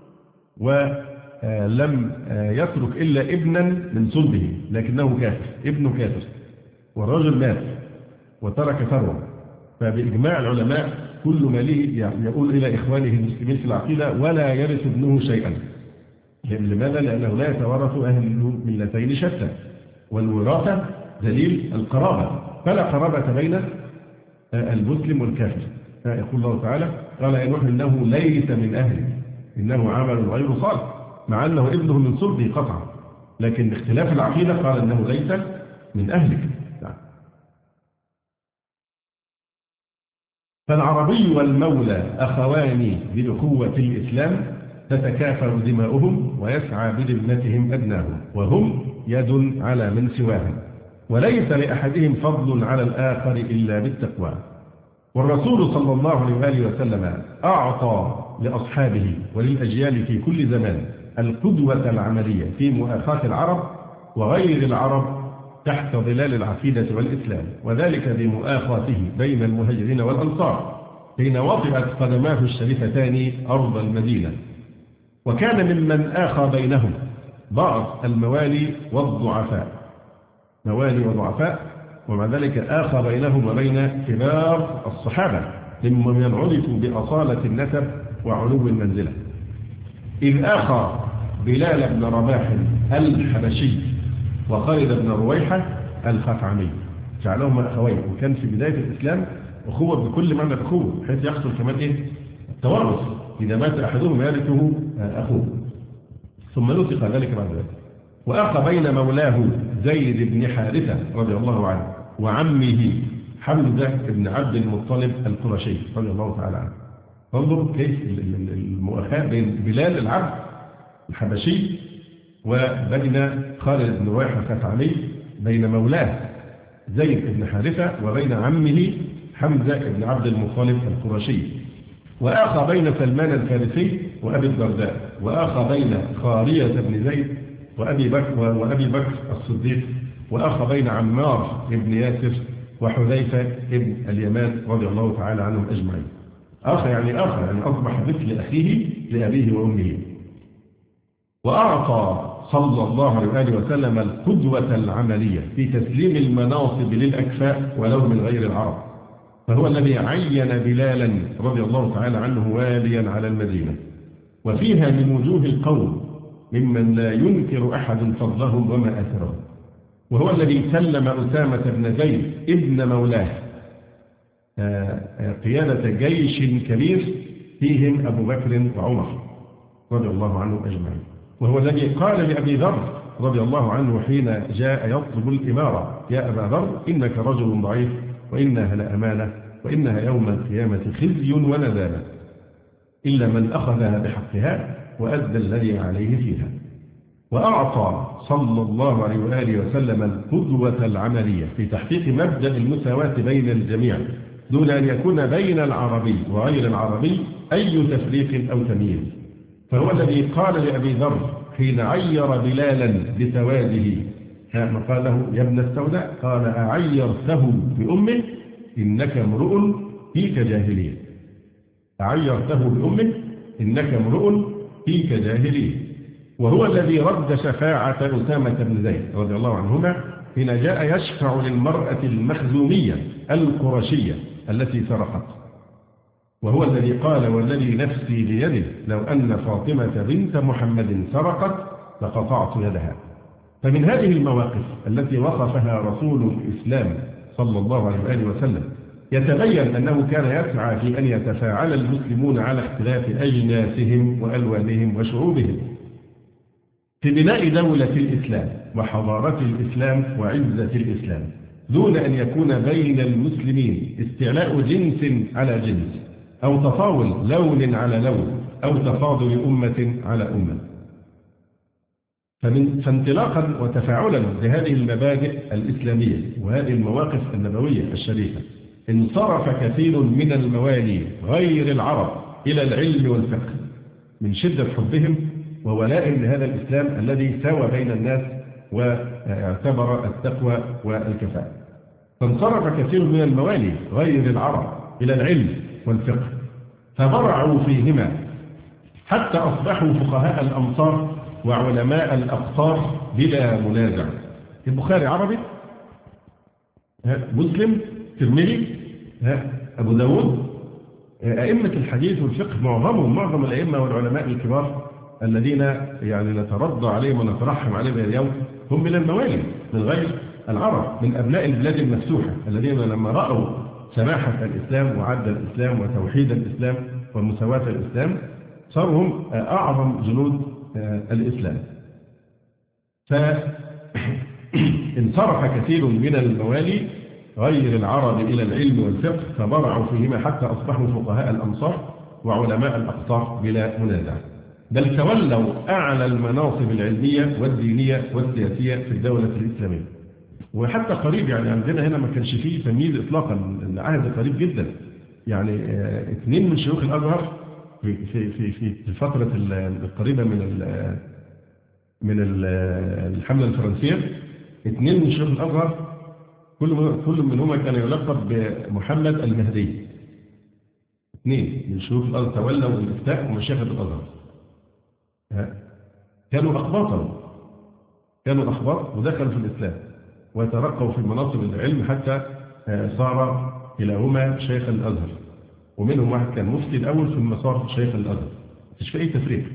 ولم يترك إلا ابنا من صلبه لكنه كافر، ابنه كافر، والرجل مات وترك ثروة، فبإجماع العلماء كل ماله يقول إلى إخوانه المسلمين في العقيدة ولا يرث ابنه شيئا. لماذا؟ لأنه لا يتورث أهل الملتين شتى، والوراثة دليل القرابة، فلا قرابة بين المسلم والكافر. يقول الله تعالى: قال يا نوح إنه ليس من أهلك إنه عمل غير صالح، مع أنه ابنه من صلبه قطعا، لكن باختلاف العقيدة قال أنه ليس من أهلك. فالعربي والمولى أخوان بأخوة الإسلام، تتكافل دماؤهم ويسعى بذمتهم أدناهم، وهم يد على من سواهم، وليس لأحدهم فضل على الآخر إلا بالتقوى. والرسول صلى الله عليه وسلم أعطى لأصحابه وللأجيال في كل زمان القدوة العملية في مؤاخاة العرب وغير العرب تحت ظلال العقيدة والإسلام، وذلك بمؤاخاته بين المهاجرين والأنصار حين وطئت قدماه الشريفتان أرض المدينة. وكان ممن آخى بينهم بعض الموالي والضعفاء، موالي وضعفاء، ومع ذلك آخى بينهم وبين كبار الصحابة ممن عرفوا بأصالة النسب وعلو المنزلة، إذ آخى بلال بن رباح الحبشي وخالد بن رويحة الخثعمي، جعلهما أخوين. وكان في بداية الإسلام أخوة بكل معنى الأخوة، بحيث يحصل كمان التورث، إذا مات أحدهم يرثه أخوه، ثم نسخ ذلك بعد ذلك. وأخى بين مولاه زيد بن حارثة رضي الله عنه وعمه حمزة بن عبد المطلب القرشي رضي الله تعالى عنه. انظر كيف المؤاخاة بين بلال العبد الحبشي وبين خالد بن رويحة الخثعمي، بين مولاه زيد بن حارثة وبين عمه حمزة بن عبد المطلب القرشي. وآخى بين سلمان الفارسي وأبي الدرداء، وآخى بين خارية بن زيد وأبي بكر الصديق، وآخى بين عمار بن ياسر وحذيفة بن اليمان رضي الله تعالى عنهم أجمعين. آخى يعني أصبح مثل أخيه لأبيه وأمه. وأعطى صلى الله عليه وسلم القدوة العملية في تسليم المناصب للأكفاء ولو من غير العرب، فهو الذي عين بلالا رضي الله تعالى عنه واليا على المدينة، وفيها من وجوه القوم ممن لا ينكر أحد فضلهم ومآثرهم، وهو الذي سلم أسامة بن زيد ابن مولاه قيادة جيش كبير فيهم أبو بكر وعمر رضي الله عنهم أجمعين، وهو الذي قال لأبي ذر رضي الله عنه حين جاء يطلب الإمارة: يا أبا ذر إنك رجل ضعيف وإنها لأمانة وإنها يوم القيامة خزي وندامة إلا من أخذها بحقها وأدى الذي عليه فيها. وأعطى صلى الله عليه وآله وسلم القدوة العملية في تحقيق مبدأ المساواة بين الجميع دون أن يكون بين العربي وغير العربي أي تفريق أو تمييز، فهو الذي قال لأبي ذر حين عير بلالا بسواده ما قال له: يا ابن السوداء، قال: أعيرته بأمه إنك امرؤ فيك جاهلية. أعيرته بأمه إنك امرؤ فيك جاهلية. وهو الذي رد شفاعة أسامة بن زيد رضي الله عنهما حين جاء يشفع للمرأة المخزومية القرشية التي سرقت، وهو الذي قال: والذي نفسي بيده لو أن فاطمة بنت محمد سرقت لقطعت يدها. فمن هذه المواقف التي وصفها رسول الإسلام صلى الله عليه وآله وسلم يتبين أنه كان يسعى في أن يتفاعل المسلمون على اختلاف أجناسهم وألوانهم وشعوبهم في بناء دولة الإسلام وحضارة الإسلام وعزة الإسلام، دون أن يكون بين المسلمين استعلاء جنس على جنس أو تطاول لون على لون أو تفاضل أمة على أمة. فانطلاقا وتفاعلا بهذه المبادئ الإسلامية وهذه المواقف النبوية الشريفة انصرف كثير من الموالي غير العرب إلى العلم والفقه من شدة حبهم وولائهم لهذا الإسلام الذي ساوى بين الناس واعتبر التقوى والكفاءة. فانصرف كثير من الموالي غير العرب إلى العلم والفقه فبرعوا فيهما حتى أصبحوا فقهاء الأمصار وعلماء الأقطار بلا منازع. البخاري عربي، مسلم، ترمذي، أبو داود، أئمة الحديث والفقه معظم الأئمة والعلماء الكبار الذين يعني نترضى عليهم ونترحم عليهم اليوم هم من الموالي من غير العرب، من أبناء البلاد المفتوحة الذين لما رأوا سماحة الإسلام وعدل الإسلام وتوحيد الإسلام ومساواة الإسلام صاروا هم أعظم جنود الإسلام. فانصرف كثير من الموالي غير العرب إلى العلم والفقه فبرعوا فيهما حتى أصبحوا فقهاء الأمصار وعلماء الأقطار بلا منازع، بل تولوا أعلى المناصب العلمية والدينية والسياسية في الدولة الإسلامية. وحتى قريب يعني عندنا هنا ما كانش فيه تمييز إطلاقا، العهد قريب جدا، يعني 2 من شيوخ الأزهر في الفترة القريبة من الحملة الفرنسية، 2 من شيوخ الأزهر كل منهما كان يلقب بمحمد المهدي. 2 من شيوخ الأزهر تولوا الإفتاء ومشايخ الأزهر، كانوا أخبار ودخلوا في الإسلام وترقوا في مناصب العلم حتى صار كلاهما شيخ الأزهر، ومنهم واحد كان مفتي الأول ثم صار شيخ الأزهر، مش في أي تفريق.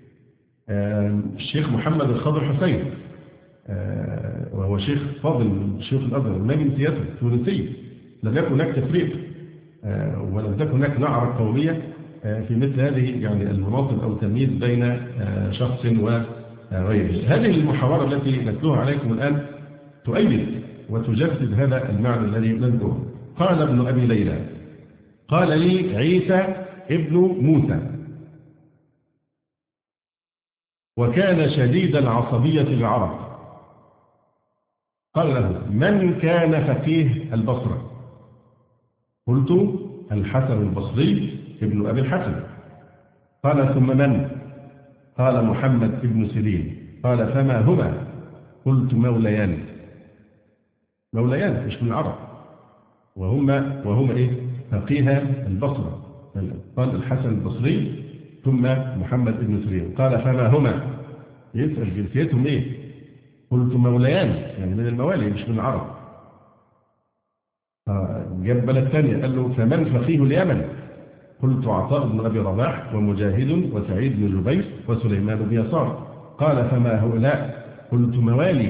الشيخ محمد الخضر حسين وهو شيخ فاضل من شيوخ الأزهر ما من سياسة تونسية، لم يكن هناك تفريق ولم تكن هناك نعرة قومية في مثل هذه يعني المناصب أو تمييز بين شخص وغيره. هذه المحاورة التي نتلوها عليكم الآن تؤيد وتجسد هذا المعنى الذي نذكره. قال ابن أبي ليلى: قال لي عيسى ابن موسى، وكان شديد العصبية للعرب، قال له: من كان فقيه البصرة؟ قلت: الحسن البصري ابن أبي الحسن. قال: ثم من؟ قال: محمد ابن سيرين. قال: فما هما؟ قلت: موليان مش من العرب، وهما إيه؟ فقيه البصرة. قال: الحسن البصري ثم محمد ابن سيرين. قال: فما هما؟ يسأل جنسيتهم إيه؟ قلت: موليان، يعني من الموالي مش من العرب. جاب بلد ثانية قال له: فمن فقيه اليمن؟ قلت: عطاء بن أبي رباح ومجاهد وسعيد بن جبير وسليمان بن يسار. قال فما هؤلاء؟ قلت موالي.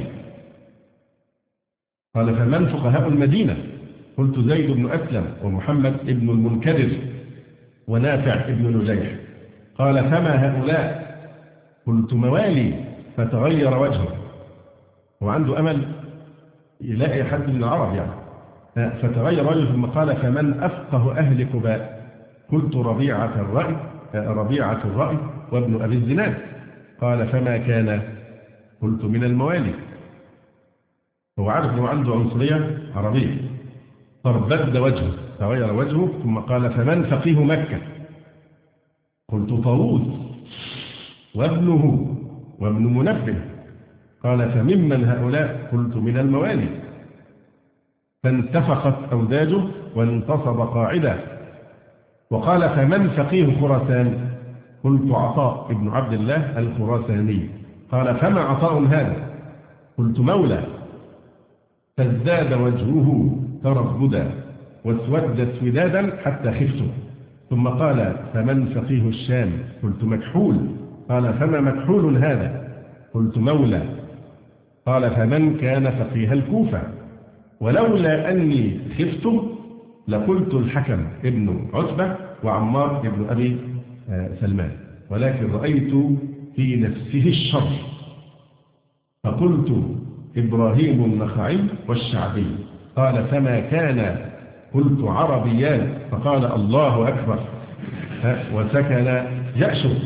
قال فمن فقهاء المدينة؟ قلت زيد بن أسلم ومحمد بن المنكدر ونافع بن نجيح. قال فما هؤلاء؟ قلت موالي. فتغير وجهه، وعنده أمل يلاقي حد من العرب يعني. فتغير وجهه ثم قال فمن أفقه أهل قباء؟ قلت ربيعة الرأي وابن أبي الزناد. قال فما كان؟ قلت من الموالي. هو عارف أنه عنده عنصرية عربية. فارتد وجهه، تغير وجهه ثم قال فمن فقيه مكة؟ قلت طاووس وابنه وابن منبه. قال فممن هؤلاء؟ قلت من الموالي. فانتفخت أوداجه وانتصب قاعدا. وقال فمن فقيه خراسان؟ قلت عطاء ابن عبد الله الخراساني. قال فما عطاء هذا؟ قلت مولى. فازداد وجهه تربدا واسود اسودادا حتى خفته. ثم قال فمن فقيه الشام؟ قلت مكحول. قال فما مكحول هذا؟ قلت مولى. قال فمن كان فقيه الكوفة؟ ولولا أني خفته لقلت الحكم ابن عتبة وعمار ابن أبي سلمان، ولكن رأيت في نفسه الشر فقلت إبراهيم النخعي والشعبي. قال فما كان؟ قلت عربيان. فقال الله أكبر وسكن يأشر.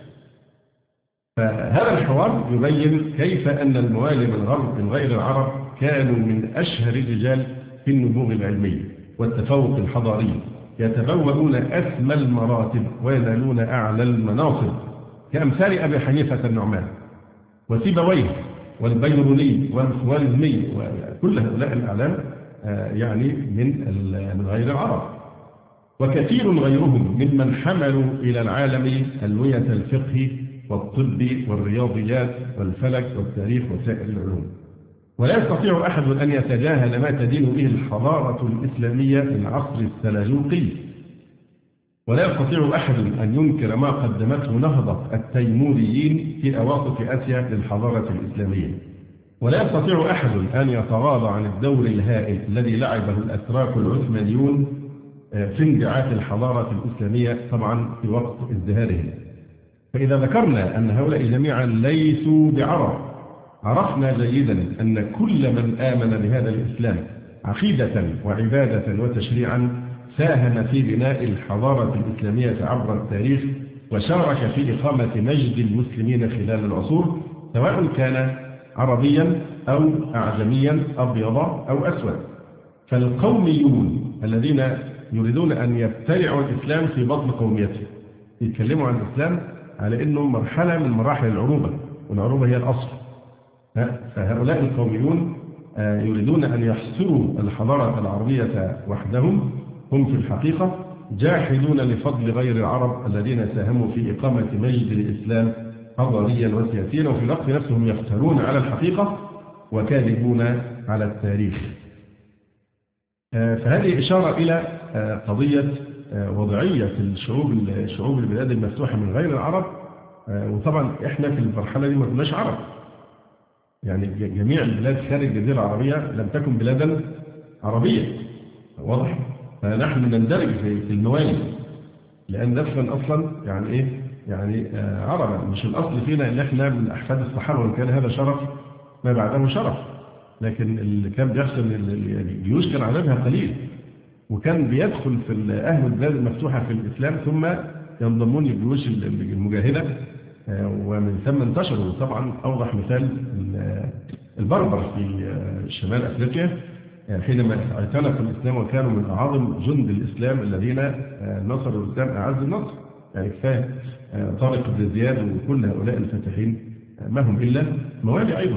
فهذا الحوار يبين كيف أن الموالي من الغرب من غير العرب كانوا من أشهر الرجال في النبوغ العلمي والتفوق الحضاري، يتبوؤون أسمى المراتب وينالون أعلى المناصب، كأمثال أبي حنيفة النعمان وسيبويه والبيروني والخوارزمي وكل هؤلاء الأعلام يعني من غير العرب، وكثير غيرهم ممن حملوا إلى العالم ألوية الفقه والطب والرياضيات والفلك والتاريخ وسائر العلوم. ولا يستطيع أحد أن يتجاهل ما تدين به الحضارة الإسلامية في العصر السلجوقي، ولا يستطيع أحد أن ينكر ما قدمته نهضة التيموريين في أواسط آسيا للحضارة الإسلامية، ولا يستطيع أحد أن يتغاضى عن الدور الهائل الذي لعبه الأتراك العثمانيون في انبعاث الحضارة الإسلامية طبعا في وقت ازدهارهم. فإذا ذكرنا أن هؤلاء جميعا ليسوا بعرب، عرفنا جيدا أن كل من آمن بهذا الإسلام عقيدة وعبادة وتشريعا ساهم في بناء الحضارة الإسلامية عبر التاريخ، وشارك في إقامة مجد المسلمين خلال العصور، سواء كان عربيا أو أعجميا أبيض أو أسود. فالقوميون الذين يريدون أن يبتلعوا الإسلام في بطن قوميته يتكلموا عن الإسلام على أنه مرحلة من مراحل العروبة، والعروبة هي الأصل. فهؤلاء القوميون يريدون أن يحصروا الحضارة العربية وحدهم، هم في الحقيقة جاحدون لفضل غير العرب الذين ساهموا في إقامة مجد الإسلام حضاريا وسياسيا، وفي الوقت نفسه هم يفترون على الحقيقة وكاذبون على التاريخ. فهذه إشارة إلى قضية وضعية شعوب البلاد المفتوحة من غير العرب. وطبعا إحنا في المرحلة دي ما كناش عرب، يعني جميع البلاد خارج الجزيرة العربية لم تكن بلادا عربية، واضح؟ فنحن نندرج في الموالي، لأن نفسنا أصلا يعني إيه؟ يعني عربا، مش الأصل فينا إن إحنا من أحفاد الصحابة، وإن كان هذا شرف ما بعده شرف، لكن اللي كان بيحصل الجيوش كان عددها قليل، وكان بيدخل في أهل البلاد المفتوحة في الإسلام ثم ينضمون للجيوش المجاهدة، ومن ثم انتشروا. طبعا أوضح مثال البربر في شمال أفريقيا حينما اعتنقوا الإسلام وكانوا من أعظم جند الإسلام الذين نصروا الإسلام أعز النصر. يعني كفاية طارق بن زياد وكل هؤلاء الفاتحين ما هم إلا موالي أيضا.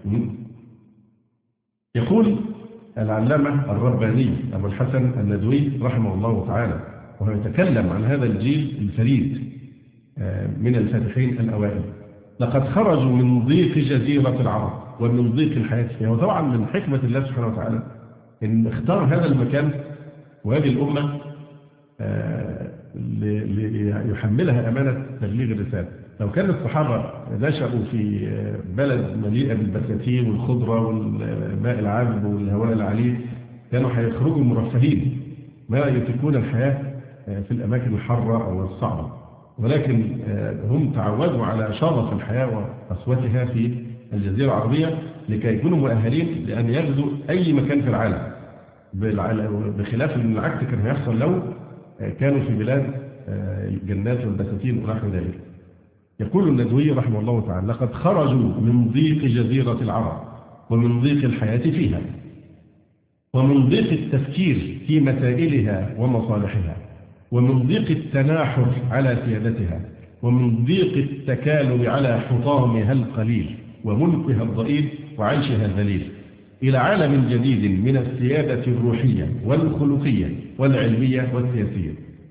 يقول العلامة الرباني أبو الحسن الندوي رحمه الله تعالى وهو يتكلم عن هذا الجيل الفريد من الفاتحين الأوائل: لقد خرجوا من ضيق جزيرة العرب ومن ضيق الحياة فيها. وطبعا من حكمة الله سبحانه وتعالى إن اختار هذا المكان وهذه الأمة ليحملها أمانة تبليغ الرسالة. لو كان الصحابة نشأوا في بلد مليئة بالبساتين والخضرة والماء العذب والهواء العليل كانوا هيخرجوا مرفهين ما يطيقون الحياة في الأماكن الحارة أو الصعبة، ولكن هم تعودوا على شرف الحياة وقسوتها في الجزيرة العربية لكي يكونوا مؤهلين لأن يغزوا أي مكان في العالم، بخلاف من العكس كان هيحصل لو كانوا في بلاد الجنات والبساتين ونحو ذلك. يقول الندوي رحمه الله تعالى: لقد خرجوا من ضيق جزيرة العرب ومن ضيق الحياة فيها ومن ضيق التفكير في مسائلها ومصالحها ومن ضيق التناحر على سيادتها ومن ضيق التكالب على حطامها القليل وملكها الضئيل وعيشها الذليل إلى عالم جديد من السيادة الروحية والخلقية والعلمية والسياسية.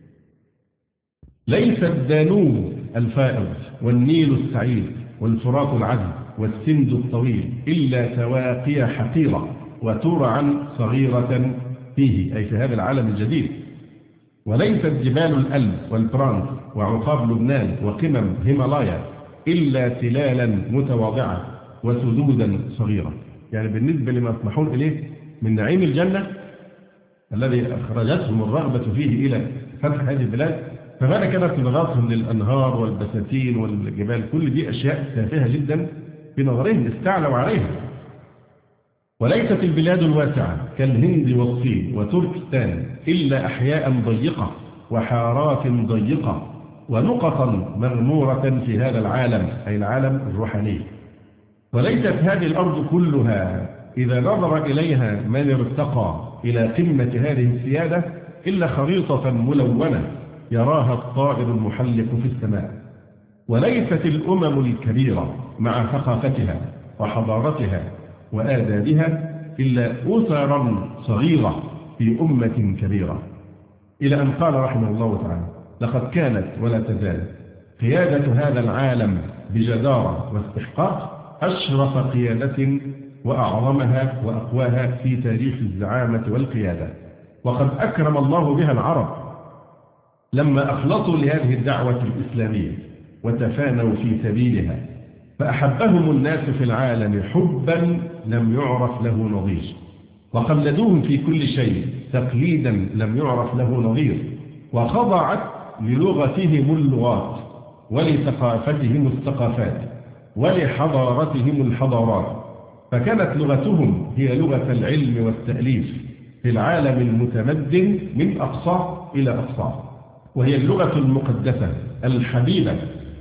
ليس الدانوب الفائض والنيل السعيد والفرات العذب والسند الطويل إلا سواقي حقيرة وترعا صغيرة فيه، أي في هذا العالم الجديد. وليست جبال الألب والبرانس وعقاب لبنان وقمم هيمالايا إلا تلالا متواضعة وسدودا صغيرة. يعني بالنسبة لما يطمحون إليه من نعيم الجنة الذي أخرجتهم الرغبة فيه إلى فتح هذه البلاد، فماذا كانت نظرتهم للأنهار والبساتين والجبال؟ كل دي أشياء تافهة جدا في نظرهم، استعلوا عليها. وليست البلاد الواسعة كالهند والصين وتركستان إلا أحياء ضيقة وحارات ضيقة ونقطا مغمورة في هذا العالم، أي العالم الروحاني. وليست هذه الأرض كلها إذا نظر إليها من ارتقى إلى قمة هذه السيادة إلا خريطة ملونة يراها الطائر المحلق في السماء. وليست الأمم الكبيرة مع ثقافتها وحضارتها وآدابها إلا أسرا صغيرة في أمة كبيرة. إلى أن قال رحمه الله تعالى: لقد كانت ولا تزال قيادة هذا العالم بجدارة واستحقاق أشرف قيادة وأعظمها وأقواها في تاريخ الزعامة والقيادة. وقد أكرم الله بها العرب لما أخلصوا لهذه الدعوة الإسلامية وتفانوا في سبيلها، فأحبهم الناس في العالم حبا لم يعرف له نظير، وقلدوهم في كل شيء تقليدا لم يعرف له نظير، وخضعت للغتهم اللغات ولثقافتهم الثقافات ولحضارتهم الحضارات، فكانت لغتهم هي لغة العلم والتأليف في العالم المتمدن من أقصاه إلى أقصاه، وهي اللغة المقدسة الحبيبة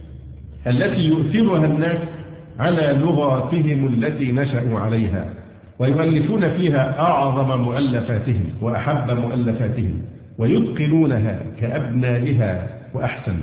التي يؤثرها الناس على لغاتهم التي نشأوا عليها، ويؤلفون فيها أعظم مؤلفاتهم وأحب مؤلفاتهم، ويتقنونها كأبنائها وأحسن.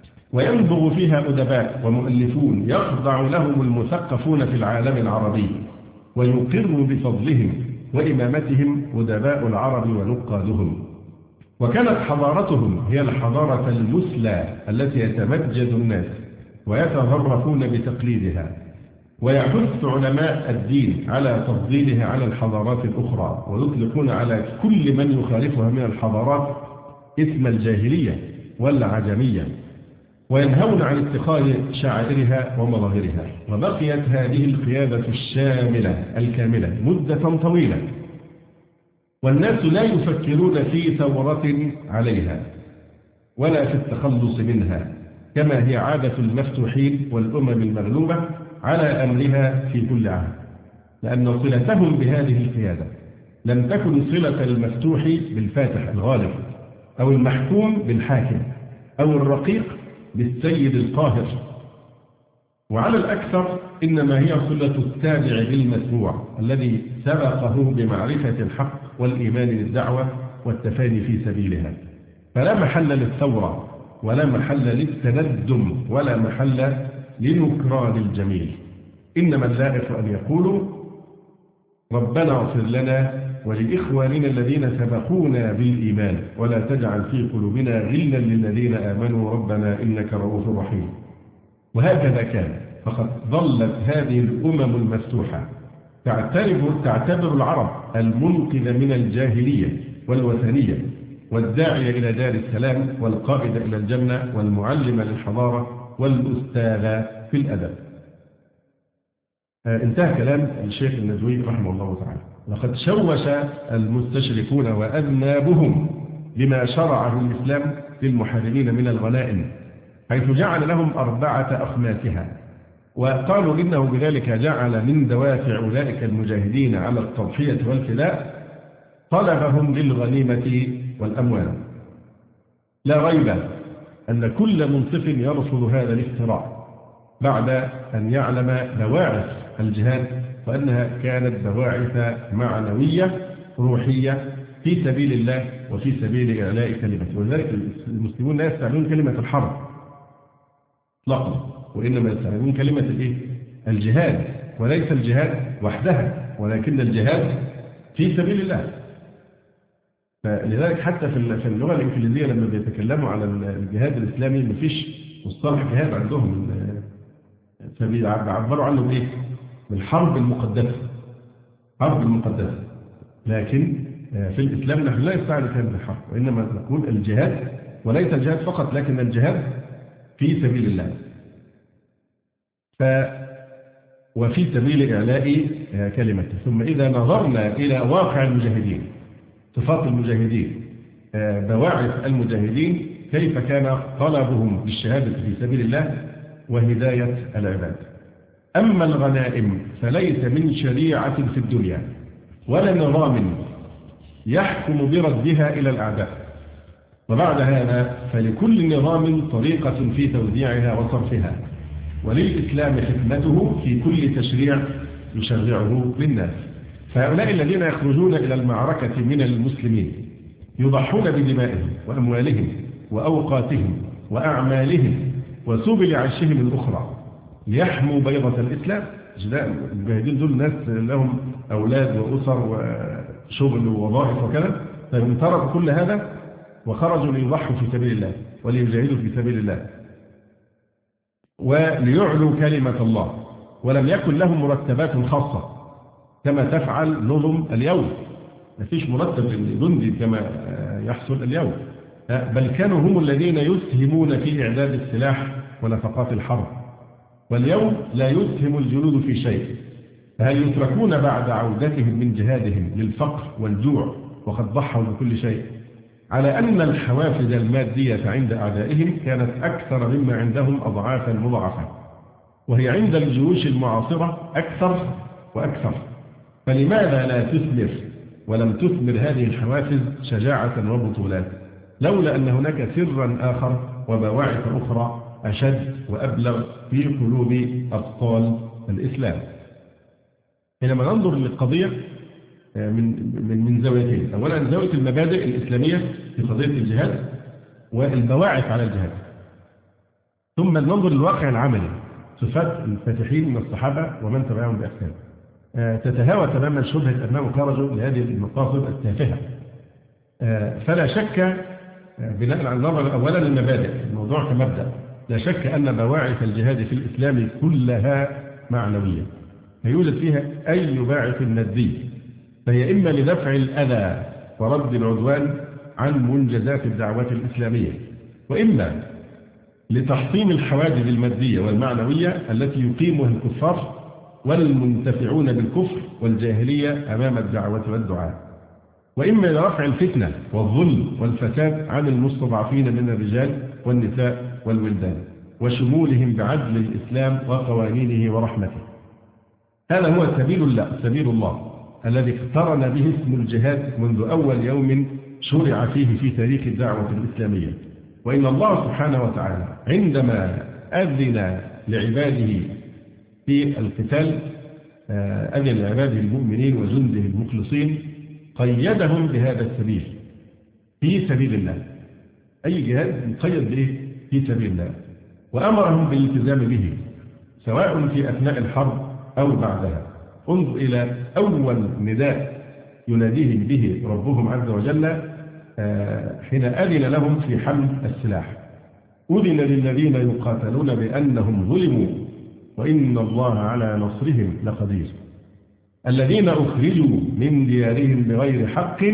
وينبغ فيها أدباء ومؤلفون يخضع لهم المثقفون في العالم العربي، ويقر بفضلهم وإمامتهم أدباء العرب ونقادهم. وكانت حضارتهم هي الحضارة المثلى التي يتمجد الناس ويتظرفون بتقليدها، ويحث علماء الدين على تفضيلها على الحضارات الأخرى، ويطلقون على كل من يخالفها من الحضارات اسم الجاهلية والعجمية، وينهون عن اتخاذ شعائرها ومظاهرها. وبقيت هذه القيادة الشاملة الكاملة مدة طويلة، والناس لا يفكرون في ثورة عليها ولا في التخلص منها، كما هي عادة المفتوحين والأمم المغلوبة على أمرها في كل عهد، لأن صلتهم بهذه القيادة لم تكن صلة المفتوح بالفاتح الغالب أو المحكوم بالحاكم أو الرقيق بالسيد القاهر، وعلى الأكثر إنما هي صلة التابع بالمتبوع الذي سبقه بمعرفة الحق والإيمان بالدعوة والتفاني في سبيلها. فلا محل للثورة ولا محل للتندم ولا محل لنكران الجميل، إنما اللائق أن يقولوا: ربنا اغفر لنا ولإخواننا الذين سبقونا بالإيمان ولا تجعل في قلوبنا غلا للذين آمنوا ربنا إنك رؤوف رحيم. وهكذا كان، فقد ظلت هذه الأمم المفتوحة تعتبر العرب المنقذ من الجاهلية والوثنية والداعي إلى دار السلام والقائد إلى الجنة والمعلم للحضارة والأستاذ في الأدب. انتهى كلام الشيخ الندوي رحمه الله تعالى. لقد شوش المستشركون وأذنابهم لما شرعه الإسلام للمحاربين من الغنائم، حيث جعل لهم 4 أخماسها، وقالوا إنه بذلك جعل من دوافع أولئك المجاهدين على التضحية والفداء طلبهم للغنيمة والأموال. لا ريب أن كل منصف يرفض هذا الافتراء بعد أن يعلم بواعث الجهاد، وأنها كانت بواعث معنوية روحية في سبيل الله وفي سبيل إعلاء كلمته. ولذلك المسلمون لا يستعملون كلمة الحرب إطلاقا، وإنما يستعملون كلمة الجهاد، وليس الجهاد وحدها، ولكن الجهاد في سبيل الله. فلذلك حتى في اللغة الإنجليزية لما بيتكلموا على الجهاد الإسلامي مفيش مصطلح جهاد عندهم، فبيعبروا عنه بإيه؟ بالحرب المقدسة، حرب المقدسة. لكن في الإسلام نحن لا نستعمل كلمة الحرب، وإنما نقول الجهاد، وليس الجهاد فقط لكن الجهاد في سبيل الله. وفي سبيل إعلاء كلمته. ثم إذا نظرنا إلى واقع المجاهدين، صفات المجاهدين، بواعث المجاهدين، كيف كان طلبهم بالشهادة في سبيل الله وهداية العباد. أما الغنائم فليس من شريعة في الدنيا ولا نظام يحكم بردها إلى الأعداء. وبعد هذا فلكل نظام طريقة في توزيعها وصرفها، وللإسلام حكمته في كل تشريع يشرعه للناس. فهؤلاء الذين يخرجون إلى المعركة من المسلمين يضحون بدمائهم وأموالهم وأوقاتهم وأعمالهم وسبل عيشهم الأخرى ليحموا بيضة الإسلام. المجاهدين دول ناس لهم أولاد وأسر وشغل ووظائف وكذا، فهم تركوا كل هذا وخرجوا ليضحوا في سبيل الله وليجاهدوا في سبيل الله وليعلوا كلمة الله، ولم يكن لهم مرتبات خاصة كما تفعل نظم اليوم. ما فيش مرتب للجندي كما يحصل اليوم، بل كانوا هم الذين يسهمون في إعداد السلاح ونفقات الحرب. واليوم لا يسهم الجنود في شيء، فهل يتركون بعد عودتهم من جهادهم للفقر والجوع وقد ضحوا بكل شيء؟ على أن الحوافز المادية عند أعدائهم كانت أكثر مما عندهم أضعافا مضاعفة، وهي عند الجيوش المعاصرة أكثر وأكثر. فلماذا لا تثمر ولم تثمر هذه الحوافز شجاعة وبطولات، لولا أن هناك سرا آخر وبواعث أخرى أشد وأبلغ في قلوب أبطال الإسلام؟ حينما ننظر للقضية من زاويتين. أولا زاوية المبادئ الإسلامية في قضية الجهاد والبواعث على الجهاد، ثم ننظر للواقع العملي، صفات الفاتحين من الصحابة ومن تبعهم بإحسان. تتهاوى تماما شبهة أنهم خرجوا لهذه المقاصد التافهة. فلا شك بناء على النظر أولا المبادئ، الموضوع كمبدأ، لا شك أن بواعث الجهاد في الإسلام كلها معنوية، فيوجد فيها أي باعث مادي، فهي إما لدفع الأذى ورد العدوان عن منجزات الدعوات الإسلامية، وإما لتحطيم الحواجز المادية والمعنوية التي يقيمها الكفار والمنتفعون بالكفر والجاهلية أمام الدعوة والدعاء، وإما لرفع الفتنة والظلم والفساد عن المستضعفين من الرجال والنساء والولدان وشمولهم بعدل الإسلام وقوانينه ورحمته. هذا هو سبيل الله الذي اقترن به اسم الجهاد منذ أول يوم شرع فيه في تاريخ الدعوة الإسلامية. وإن الله سبحانه وتعالى عندما أذن لعباده في القتال أذن لعباده المؤمنين وجنده المخلصين قيدهم بهذا السبيل في سبيل الله. أي جهاد مقيد به في سبيل الله، وأمرهم بالالتزام به سواء في أثناء الحرب أو بعدها. انظر إلى أول نداء يناديهم به ربهم عز وجل حين أذن لهم في حمل السلاح: أذن للذين يقاتلون بأنهم ظلموا وإن الله على نصرهم لقدير. الذين أخرجوا من ديارهم بغير حق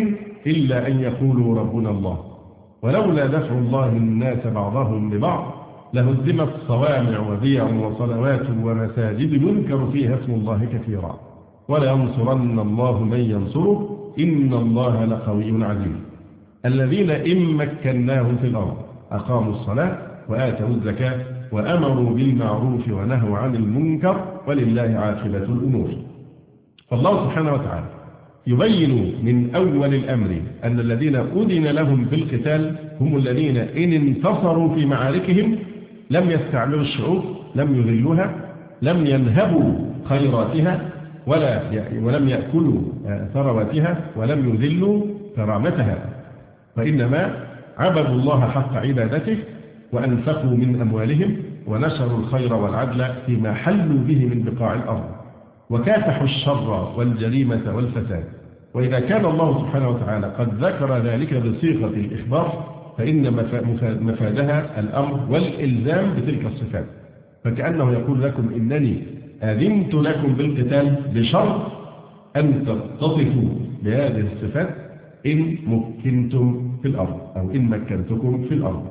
إلا أن يقولوا ربنا الله ولولا دفع الله الناس بعضهم ببعض لهدمت صوامع وبيع وصلوات ومساجد يذكر فيها اسم الله كثيرا ولينصرن الله من ينصره إن الله لقوي عزيز الذين إن مكناهم في الأرض أقاموا الصلاة وآتوا الزكاة وأمروا بالمعروف ونهوا عن المنكر ولله عاقبة الأمور. فالله سبحانه وتعالى يبين من أول الأمر أن الذين أذن لهم بالقتال هم الذين إن انتصروا في معاركهم لم يستعملوا الشعوب، لم يذلوها، لم ينهبوا خيراتها ولم يأكلوا ثرواتها ولم يذلوا كرامتها، وإنما عبدوا الله حق عبادته وأنفقوا من أموالهم ونشروا الخير والعدل فيما حلوا به من بقاع الأرض وكافحوا الشر والجريمة والفساد. وإذا كان الله سبحانه وتعالى قد ذكر ذلك بصيغة الإخبار فإن مفادها الأمر والإلزام بتلك الصفات، فكأنه يقول لكم إنني أذنت لكم بالقتال بشرط أن تتصفوا بهذه الصفات إن مكنتم في الأرض أو إن مكنتكم في الأرض.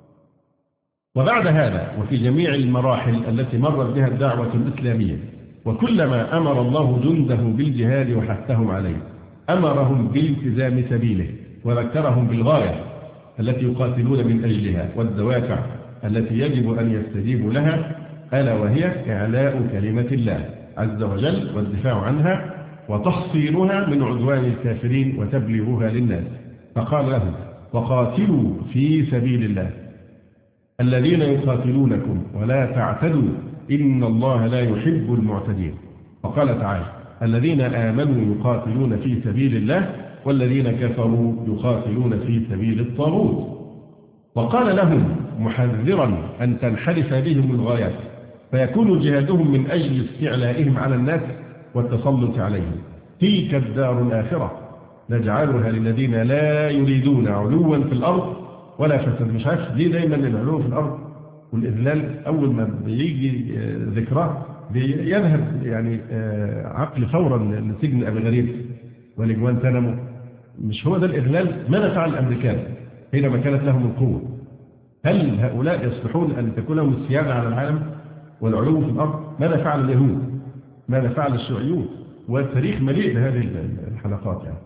وبعد هذا وفي جميع المراحل التي مرت بها الدعوة الإسلامية وكلما أمر الله جنده بالجهاد وحثهم عليه أمرهم بالتزام سبيله وذكرهم بالغاية التي يقاتلون من أجلها والدوافع التي يجب أن يستجيبوا لها، ألا وهي إعلاء كلمة الله عز وجل والدفاع عنها وتحصينها من عدوان الكافرين وتبليغها للناس. فقال لهم وقاتلوا في سبيل الله الذين يقاتلونكم ولا تعتدوا إن الله لا يحب المعتدين. وقال تعالى الذين آمنوا يقاتلون في سبيل الله والذين كفروا يقاتلون في سبيل الطاغوت. وقال لهم محذرا أن تنحرف بهم الغايات فيكون جهادهم من أجل استعلائهم على الناس والتسلط عليهم. تلك الدار الآخرة نجعلها للذين لا يريدون علوا في الأرض ولا فساد. مش عارف ليه دايما العلو في الأرض والإذلال أول ما بيجي ذكراه يذهب يعني عقل فورا لسجن أبي غريب ولجوان تنمو. مش هو ده الإذلال؟ ماذا فعل الأمريكان حينما كانت لهم القوة؟ هل هؤلاء يصلحون أن تكون لهم السيادة على العالم والعلو في الأرض؟ ماذا فعل اليهود؟ ماذا فعل الشيوعيون؟ والتاريخ مليء بهذه الحلقات يعني.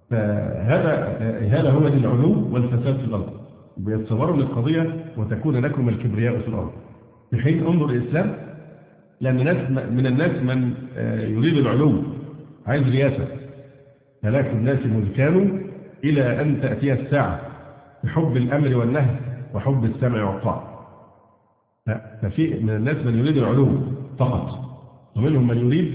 فهذا هو العلو والفساد في الأرض. بيتصوروا للقضية وتكون لكم الكبرياء في الأرض. في حين انظر الإسلام لأن من الناس من يريد العلو عايز رياسة. هلاك الناس مذ كانوا إلى أن تأتي الساعة بحب الأمر والنهي وحب السمع والطاعة. ففي من الناس من يريد العلو فقط، ومنهم من يريد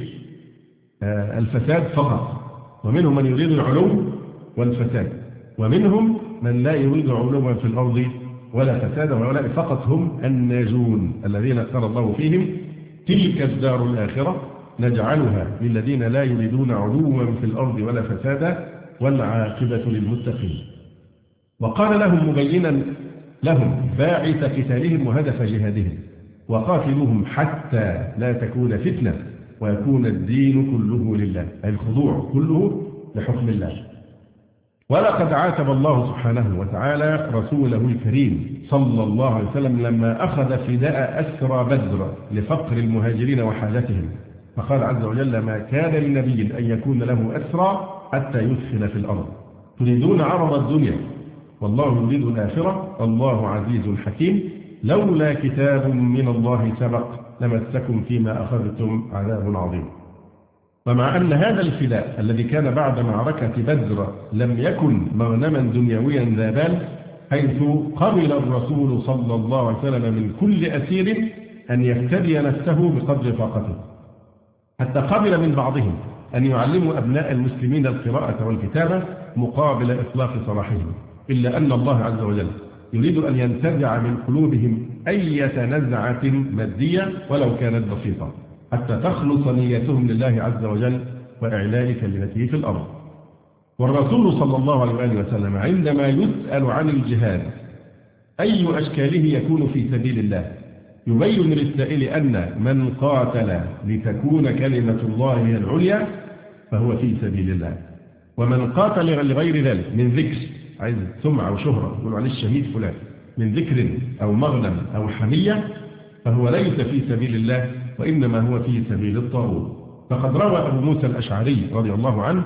الفساد فقط، ومنهم من يريد العلو والفساد، ومنهم من لا يريد علوا في الأرض ولا فسادا، وهؤلاء فقط هم الناجون الذين اختار الله فيهم. تلك الدار الآخرة نجعلها للذين لا يريدون علوا في الأرض ولا فسادا والعاقبة للمتقين. وقال لهم مبينا لهم باعث قتالهم وهدف جهادهم وقاتلوهم حتى لا تكون فتنة ويكون الدين كله لله، أي الخضوع كله لحكم الله. ولقد عاتب الله سبحانه وتعالى رسوله الكريم صلى الله عليه وسلم لما أخذ فداء أسرى بدر لفقر المهاجرين وحاجتهم، فقال عز وجل ما كان لنبي أن يكون له أسرى حتى يدخل في الأرض تريدون عرض الدنيا والله يريد الآخرة الله عزيز حكيم لولا كتاب من الله سبق لمسكم فيما أخذتم عذاب عظيم. ومع أن هذا الفداء الذي كان بعد معركة بدر لم يكن مغنما دنيويا ذا بال، حيث قبل الرسول صلى الله عليه وسلم من كل أسير أن يفتدي نفسه بقدر طاقته، حتى قبل من بعضهم أن يعلموا أبناء المسلمين القراءة والكتابة مقابل إطلاق سراحهم، إلا أن الله عز وجل يريد أن ينتزع من قلوبهم أي نزعة مادية ولو كانت بسيطة حتى تخلص نيتهم لله عز وجل وإعلاء كلمته في الأرض. والرسول صلى الله عليه وسلم عندما يسأل عن الجهاد أي أشكاله يكون في سبيل الله يبين للسائل أن من قاتل لتكون كلمة الله هي العليا فهو في سبيل الله، ومن قاتل لغير ذلك من ذكر، عايز سمعة وشهرة يقولوا عليه الشهيد فلان، من ذكر أو مغنم أو حمية، فهو ليس في سبيل الله وإنما هو في سبيل الطاغوت. فقد روى أبو موسى الأشعري رضي الله عنه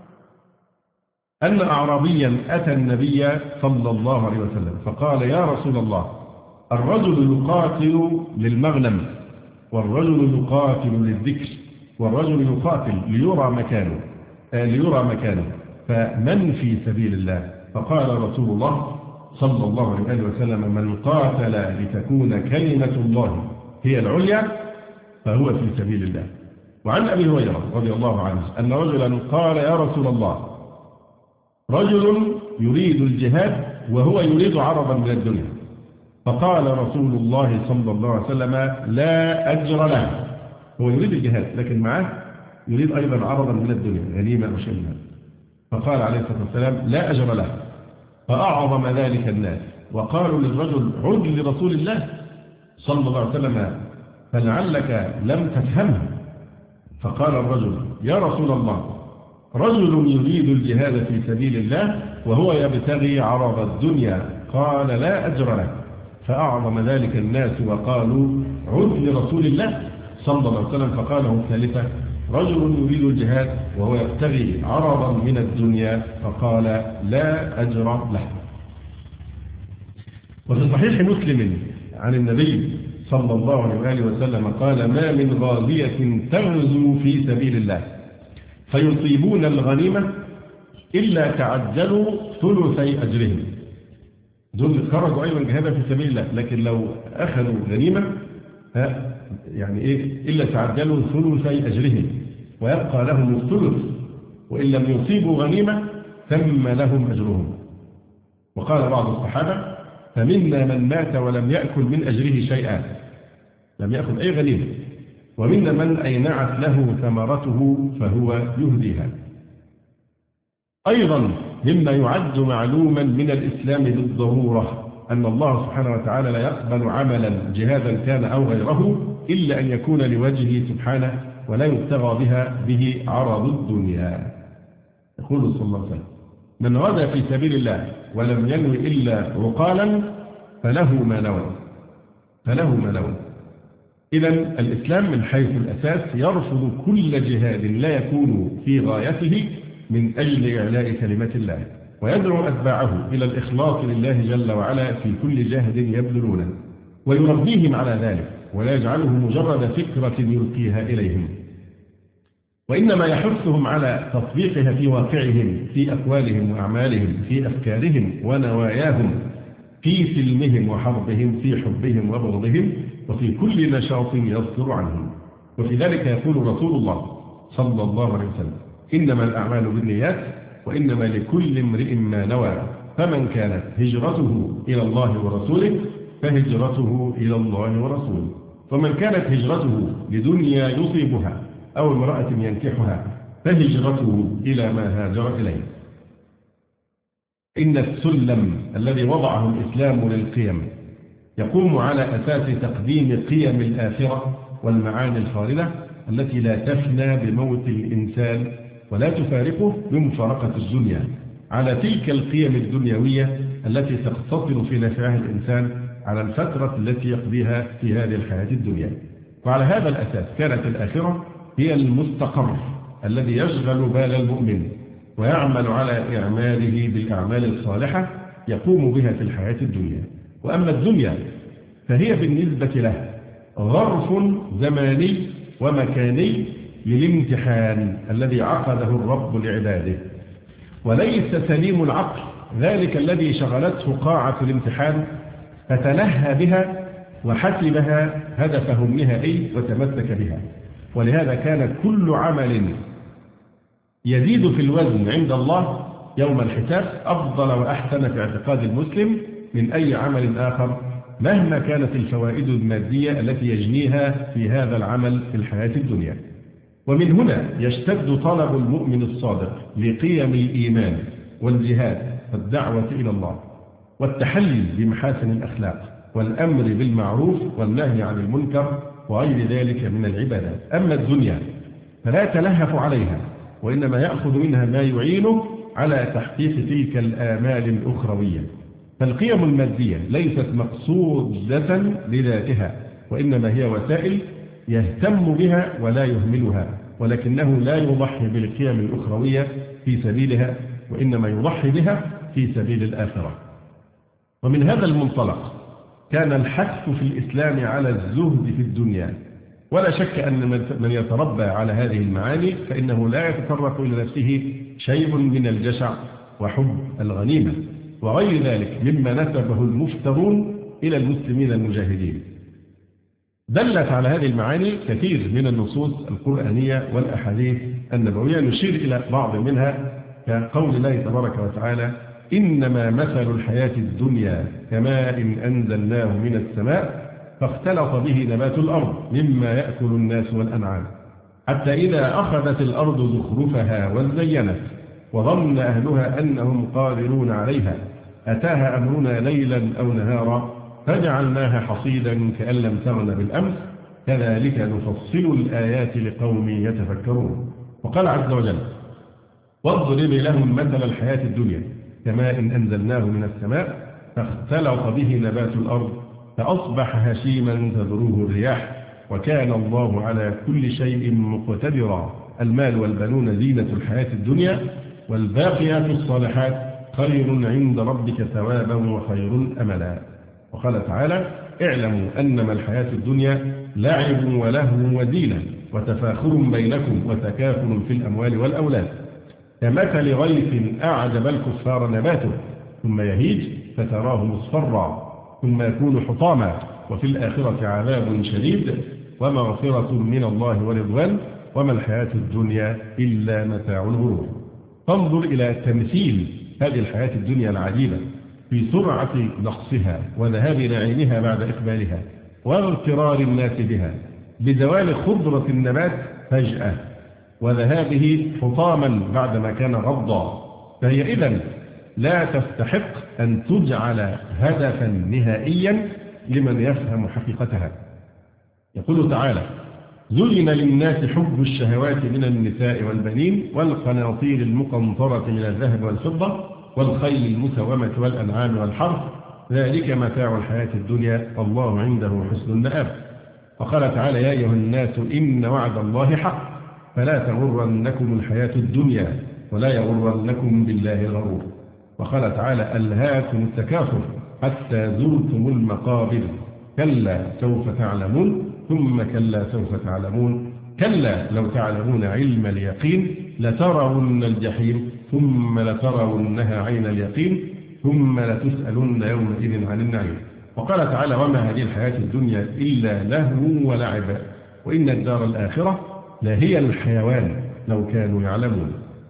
أن أعرابيا أتى النبي صلى الله عليه وسلم فقال: يا رسول الله، الرجل يقاتل للمغنم، والرجل يقاتل للذكر، والرجل يقاتل ليرى مكانه، فمن في سبيل الله؟ فقال رسول الله صلى الله عليه وسلم: من قاتل لتكون كلمة الله هي العليا فهو في سبيل الله. وعن أبي هريرة رضي الله عنه أن رجلا قال: يا رسول الله، رجل يريد الجهاد وهو يريد عرضا من الدنيا. فقال رسول الله صلى الله عليه وسلم: لا أجر له. هو يريد الجهاد لكن معه يريد أيضا عرضا من الدنيا، غنيمة أو شيء. فقال عليه الصلاة والسلام: لا أجر له. فأعظم ذلك الناس وقالوا للرجل: عد لرسول الله صلى الله عليه وسلم فلعلك لم تفهمه. فقال الرجل: يا رسول الله، رجل يريد الجهاد في سبيل الله وهو يبتغي عرض الدنيا. قال: لا أجر له. فأعظم ذلك الناس وقالوا: عد لرسول الله صلى الله عليه وسلم. فقاله الثالثة: رجل يريد الجهاد وهو يبتغي عرضا من الدنيا. فقال: لا أجر له. وفي صحيح مسلم عن النبي صلى الله عليه وسلم قال: ما من غازية تغزو في سبيل الله فيصيبون الغنيمة إلا تعجلوا ثلثي أجرهم. دول خرجوا أيضا جهادا في سبيل الله، لكن لو أخذوا غنيمة يعني إلا تعجلوا ثلثي أجرهم ويبقى لهم الثلث، وإن لم يصيبوا غنيمة تم لهم أجرهم. وقال بعض الصحابة: فمنا من مات ولم يأكل من أجره شيئا، لم يأخذ أي غنيمة، ومنا من أينعت له ثمرته فهو يهديها. أيضا مما يعد معلوما من الإسلام بالضرورة أن الله سبحانه وتعالى لا يقبل عملا جهادا كان أو غيره إلا أن يكون لوجهه سبحانه ولا يبتغى به عرض الدنيا. يقول صلى الله عليه وسلم: من غزا في سبيل الله ولم ينوي إلا عقالا فله ما نوى. إذن الإسلام من حيث الأساس يرفض كل جهاد لا يكون في غايته من أجل إعلاء كلمة الله، ويدعو أتباعه إلى الإخلاص لله جل وعلا في كل جهد يبذلونه، ويربيهم على ذلك ولا يجعله مجرد فكرة يلقيها إليهم، وإنما يحثهم على تطبيقها في واقعهم، في أقوالهم وأعمالهم، في أفكارهم ونواياهم، في سلمهم وحربهم، في حبهم وبغضهم، وفي كل نشاط يصدر عنهم. وفي ذلك يقول رسول الله صلى الله عليه وسلم: إنما الأعمال بالنيات وإنما لكل امرئ ما نوى، فمن كانت هجرته إلى الله ورسوله فهجرته إلى الله ورسوله، ومن كانت هجرته لدنيا يصيبها أو امرأة ينكحها فهجرته إلى ما هاجر إليه. إن السلم الذي وضعه الإسلام للقيم يقوم على أساس تقديم قيم الآخرة والمعاني الخالدة التي لا تفنى بموت الإنسان ولا تفارقه بمفارقة الدنيا، على تلك القيم الدنيوية التي تقتصر في نفعها الإنسان على الفترة التي يقضيها في هذه الحياة الدنيا. وعلى هذا الأساس كانت الآخرة هي المستقر الذي يشغل بال المؤمن ويعمل على إعماله بالأعمال الصالحة يقوم بها في الحياة الدنيا. وأما الدنيا فهي بالنسبة له ظرف زماني ومكاني للامتحان الذي عقده الرب لعباده، وليس سليم العقل ذلك الذي شغلته قاعة الامتحان فتلهى بها وحسبها هدف همها وتمسك بها. ولهذا كان كل عمل يزيد في الوزن عند الله يوم الحساب أفضل وأحسن في اعتقاد المسلم من أي عمل آخر، مهما كانت الفوائد المادية التي يجنيها في هذا العمل في الحياة الدنيا. ومن هنا يشتد طلب المؤمن الصادق لقيم الإيمان والجهاد والدعوة إلى الله والتحلي بمحاسن الأخلاق والأمر بالمعروف والنهي عن المنكر وغير ذلك من العبادات. أما الدنيا فلا يتلهف عليها وإنما يأخذ منها ما يعينه على تحقيق تلك الآمال الأخروية. فالقيم المادية ليست مقصودة لذاتها، وإنما هي وسائل يهتم بها ولا يهملها، ولكنه لا يضحي بالقيم الأخروية في سبيلها، وإنما يضحي بها في سبيل الآخرة. ومن هذا المنطلق كان الحث في الإسلام على الزهد في الدنيا، ولا شك أن من يتربى على هذه المعاني فإنه لا يتطرق إلى نفسه شيء من الجشع وحب الغنيمة وغير ذلك مما نسبه المفترون إلى المسلمين المجاهدين. دلت على هذه المعاني كثير من النصوص القرآنية والأحاديث النبوية، نشير إلى بعض منها كقول الله تبارك وتعالى: إنما مثل الحياة الدنيا كماء أنزلناه من السماء فاختلط به نبات الأرض مما يأكل الناس والأنعام حتى إذا أخذت الأرض زخرفها وزينت وظن أهلها أنهم قادرون عليها أتاها أمرنا ليلا أو نهارا فجعلناها حصيدا كأن لم تغن بالأمس كذلك نفصل الآيات لقوم يتفكرون. وقال عز وجل: واضرب لهم مثل الحياة الدنيا كماء أنزلناه من السماء فاختلط به نبات الأرض فأصبح هشيما تذروه الرياح وكان الله على كل شيء مقتدرا. المال والبنون زينة الحياة الدنيا والباقيات الصالحات خير عند ربك ثوابا وخير أملا. وقال تعالى: اعلموا أنما الحياة الدنيا لعب ولهو وزينة وتفاخر بينكم وتكاثر في الأموال والأولاد كمثل غيث أعجب الكفار نباته ثم يهيج فتراه مصفرا ثم يكون حطاما وفي الآخرة عذاب شديد ومغفرة من الله ورضوان وما الحياة الدنيا إلا متاع الغرور. فانظر إلى تمثيل هذه الحياة الدنيا العجيبة في سرعة نقصها وذهاب نعيمها بعد إقبالها واغترار الناس بها بزوال خضرة النبات فجأة وذهابه حطاما بعدما كان غضا، فهي إذن لا تستحق أن تجعل هدفا نهائيا لمن يفهم حقيقتها. يقول تعالى: زين للناس حب الشهوات من النساء والبنين والقناطير المقنطرة من الذهب والفضة والخيل المسومة والأنعام والحرث ذلك متاع الحياة الدنيا والله عنده حسن المآب. وقال تعالى: يا أيها الناس إن وعد الله حق فلا تغرنكم الحياة الدنيا ولا يغرنكم بالله الغرور. وقال تعالى: ألهاكم التكاثر حتى زرتم المقابر كلا سوف تعلمون ثم كلا سوف تعلمون كلا لو تعلمون علم اليقين لترون الجحيم ثم لترونها عين اليقين ثم لتسألن يومئذ عن النعيم. وقال تعالى: وما هذه الحياة الدنيا إلا لهو ولعب وإن الدار الآخرة لهي الحيوان لو كانوا يعلمون.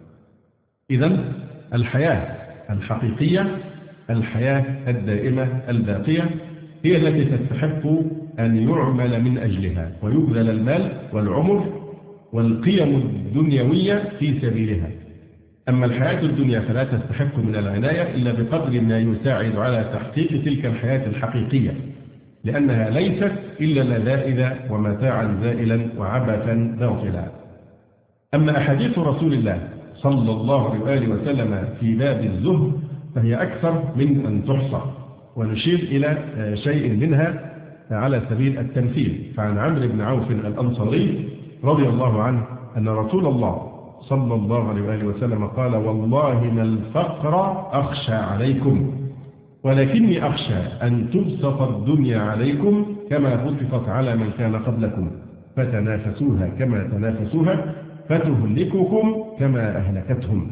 إذن الحياة الحقيقية الحياة الدائمة الباقية هي التي تستحق أن يعمل من أجلها ويبذل المال والعمر والقيم الدنيوية في سبيلها. أما الحياة الدنيا فلا تستحق من العناية إلا بقدر ما يساعد على تحقيق تلك الحياة الحقيقية، لأنها ليست إلا لذائذ ومتاعا زائلا وعبثا باطلا. أما أحاديث رسول الله صلى الله عليه وآله وسلم في باب الزهد فهي أكثر من أن تحصى، ونشير إلى شيء منها على سبيل التمثيل. فعن عمرو بن عوف الأنصاري رضي الله عنه أن رسول الله صلى الله عليه وآله وسلم قال: والله ما الفقر أخشى عليكم ولكني أخشى أن تبسط الدنيا عليكم كما بسطت على من كان قبلكم فتنافسوها كما تنافسوها فتهلككم كما أهلكتهم.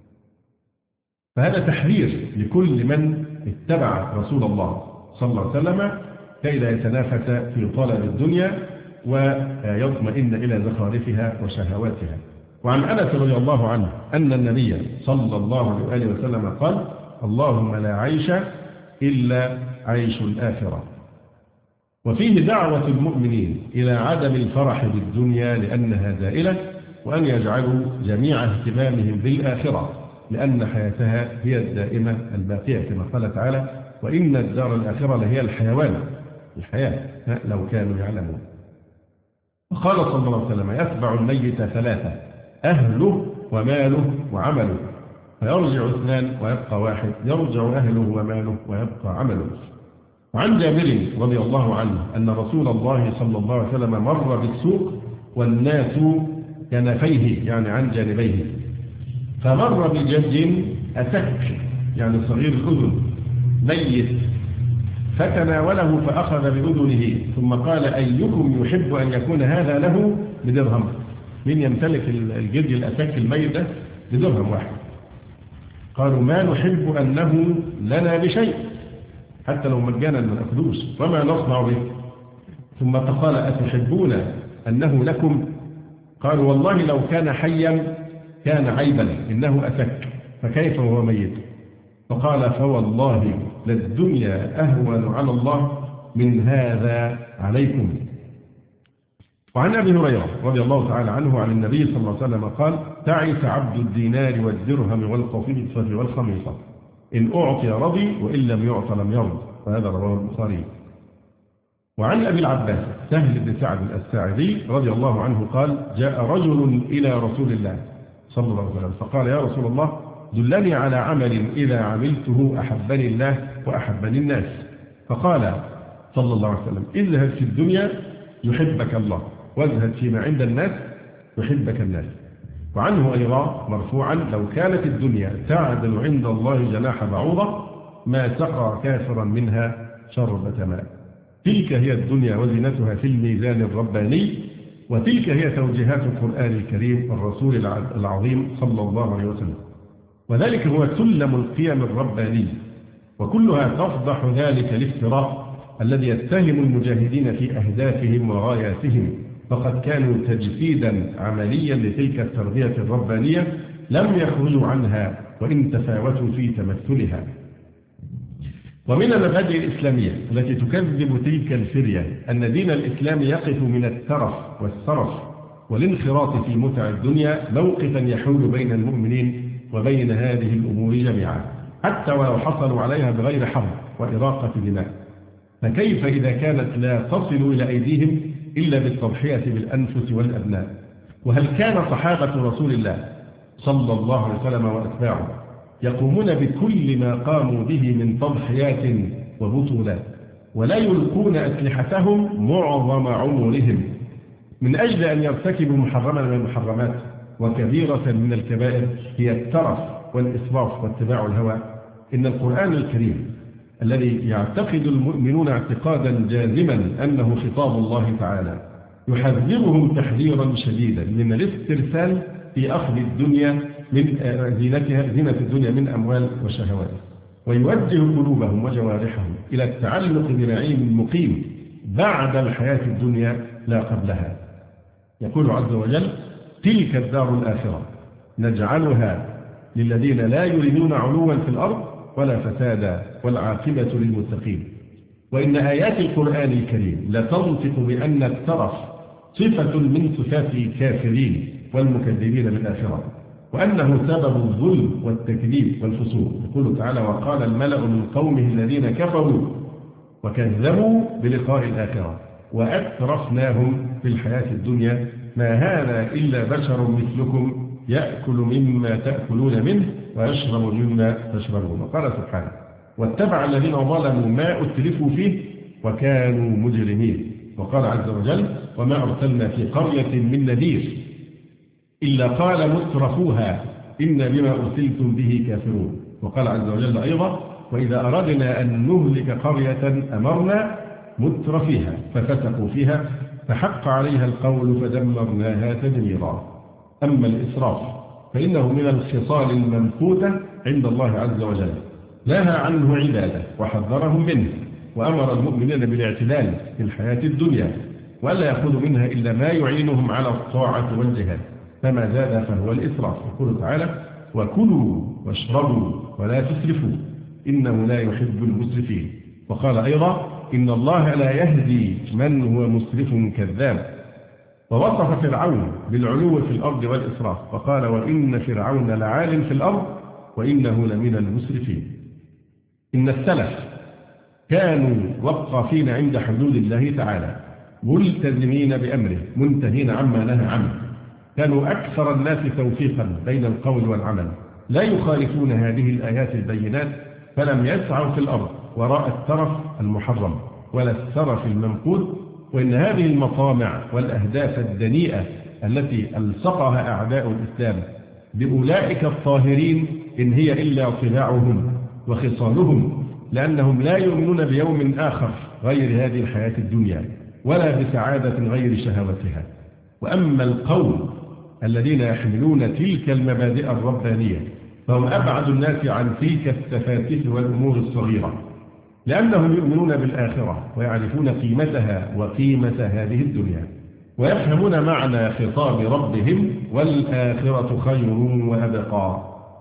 فهذا تحذير لكل من اتبع رسول الله صلى الله عليه وسلم كي لا يتنافس في طلب الدنيا ويطمئن إلى زخارفها وشهواتها. وعن أنس رضي الله عنه أن النبي صلى الله عليه وآله وسلم قال: اللهم لا عيش إلا عيش الآخرة. وفيه دعوة المؤمنين إلى عدم الفرح بالدنيا لأنها زائلة، وأن يجعلوا جميع اهتمامهم بالآخرة لأن حياتها هي الدائمة الباقية كما قال تعالى: وإن الدار الآخرة لهي الحيوان الحياة لو كانوا يعلمون. وقال صلى الله عليه وسلم: يتبع الميت ثلاثة: أهله وماله وعمله، فيرجع اثنان ويبقى واحد، يرجع أهله وماله ويبقى عمله. وعن جابر رضي الله عنه أن رسول الله صلى الله عليه وسلم مر بالسوق والناس كنفيه يعني عن جانبيه، فمر بجد أسك يعني صغير الأذن ميت، فتناوله فأخذ بأذنه ثم قال أيكم يحب أن يكون هذا له بدرهم؟ من يمتلك الجلد الأسك الميت ده بدرهم واحد؟ قالوا ما نحب أنه لنا بشيء، حتى لو مجانا ما نأخذوش، وما نصنع به. ثم قال أتحبون أنه لكم؟ قالوا والله لو كان حيا كان عيبا، إنه أسك، فكيف وهو ميت؟ فقال فوالله للدنيا أهون على الله من هذا عليكم. وعن أبي هريرة رضي الله تعالى عنه عن النبي صلى الله عليه وسلم قال تعس عبد الدينار والدرهم والقطيفة والخميصة، إن أعطي رضي وإن لم يعط لم يرض، وهذا رواه البخاري. وعن أبي العباس سهل بن سعد الساعدي رضي الله عنه قال جاء رجل إلى رسول الله صلى الله عليه وسلم فقال يا رسول الله دلني على عمل إذا عملته أحبني الله وأحبني الناس. فقال صلى الله عليه وسلم اذهب في الدنيا يحبك الله، واذهب فيما عند الناس يحبك الناس. وعنه أيضا مرفوعا لو كانت الدنيا تعدل عند الله جناح بعوضة ما سقى كافرا منها شربة ماء. تلك هي الدنيا وزينتها في الميزان الرباني، وتلك هي توجيهات القرآن الكريم والرسول العظيم صلى الله عليه وسلم، وذلك هو سلم القيم الرباني، وكلها تفضح ذلك الافتراء الذي يتهم المجاهدين في أهدافهم وغاياتهم، فقد كانوا تجسيدا عمليا لتلك التربية الربانية لم يخرجوا عنها وإن تفاوتوا في تمثلها. ومن المبادئ الإسلامية التي تكذب تلك الفرية أن دين الإسلام يقف من الترف والسرف والانخراط في متع الدنيا موقفا يحول بين المؤمنين وبين هذه الأمور جميعا، حتى ولو حصلوا عليها بغير حرب وإراقة دماء. فكيف إذا كانت لا تصل إلى أيديهم إلا بالتضحية بالأنفس والأبناء؟ وهل كان صحابة رسول الله صلى الله عليه وسلم وأتباعه يقومون بكل ما قاموا به من تضحيات وبطولات ولا يلقون أسلحتهم معظم عمرهم من أجل أن يرتكبوا محرما من المحرمات وكبيرة من الكبائر هي الترف والإسراف واتباع الهوى؟ إن القرآن الكريم الذي يعتقد المؤمنون اعتقادا جازما أنه خطاب الله تعالى يحذرهم تحذيرا شديدا من الاسترسال في أخذ الدنيا من زينة الدنيا من أموال وشهوات، ويوجه قلوبهم وجوارحهم إلى التعلق بنعيم مقيم بعد الحياة الدنيا لا قبلها. يقول عز وجل تلك الدار الآخرة نجعلها للذين لا يريدون علوا في الأرض ولا فسادا والعاقبة للمتقين. وإن آيات القرآن الكريم لتنطق بأن الترف صفة من صفات الكافرين والمكذبين بالآخرة، وأنه سبب الظلم والتكذيب والفسوق. يقول تعالى وقال الملأ من قومه الذين كفروا وكذبوا بلقاء الآخرة وأترفناهم في الحياة الدنيا ما هذا إلا بشر مثلكم يأكل مما تأكلون منه ويشرب مما تشربون. وقال سبحانه واتبع الذين ظلموا ما أتلفوا فيه وكانوا مجرمين. وقال عز وجل وما أرسلنا في قرية من نذير إلا قال مترفوها إن بما أرسلتم به كافرون. وقال عز وجل أيضا وإذا أردنا أن نهلك قرية أمرنا مترفيها ففسقوا فيها فحق عليها القول فدمرناها تدميرا. أما الإسراف فإنه من الخصال الممقوتة عند الله عز وجل نهى عنه عباده وحذرهم منه، وأمر المؤمنين بالاعتدال في الحياة الدنيا وألا يأخذوا منها إلا ما يعينهم على الطاعة والجهاد، فما زاد فهو الإسراف. يقول تعالى وكلوا واشربوا ولا تسرفوا إنه لا يحب المسرفين. وقال أيضا إن الله لا يهدي من هو مسرف كذاب. ووصف فرعون بالعلو في الأرض والإسراف فقال وإن فرعون لعال في الأرض وإنه لمن المسرفين. إن السلف كانوا وقافين عند حدود الله تعالى ملتزمين بأمره منتهين عما نهى عنه، كانوا أكثر الناس توفيقا بين القول والعمل، لا يخالفون هذه الآيات البينات، فلم يسعوا في الأرض وراء الترف المحرم ولا السرف الممقوت. وإن هذه المطامع والأهداف الدنيئة التي ألصقها أعداء الإسلام بأولئك الطاهرين إن هي إلا طباعهم وخصالهم، لأنهم لا يؤمنون بيوم آخر غير هذه الحياة الدنيا ولا بسعادة غير شهوتها. وأما القوم الذين يحملون تلك المبادئ الربانية فهم أبعد الناس عن تلك التفاتيح والأمور الصغيرة، لأنهم يؤمنون بالآخرة ويعرفون قيمتها وقيمة هذه الدنيا، ويفهمون معنى خطاب ربهم والآخرة خير وأبقى،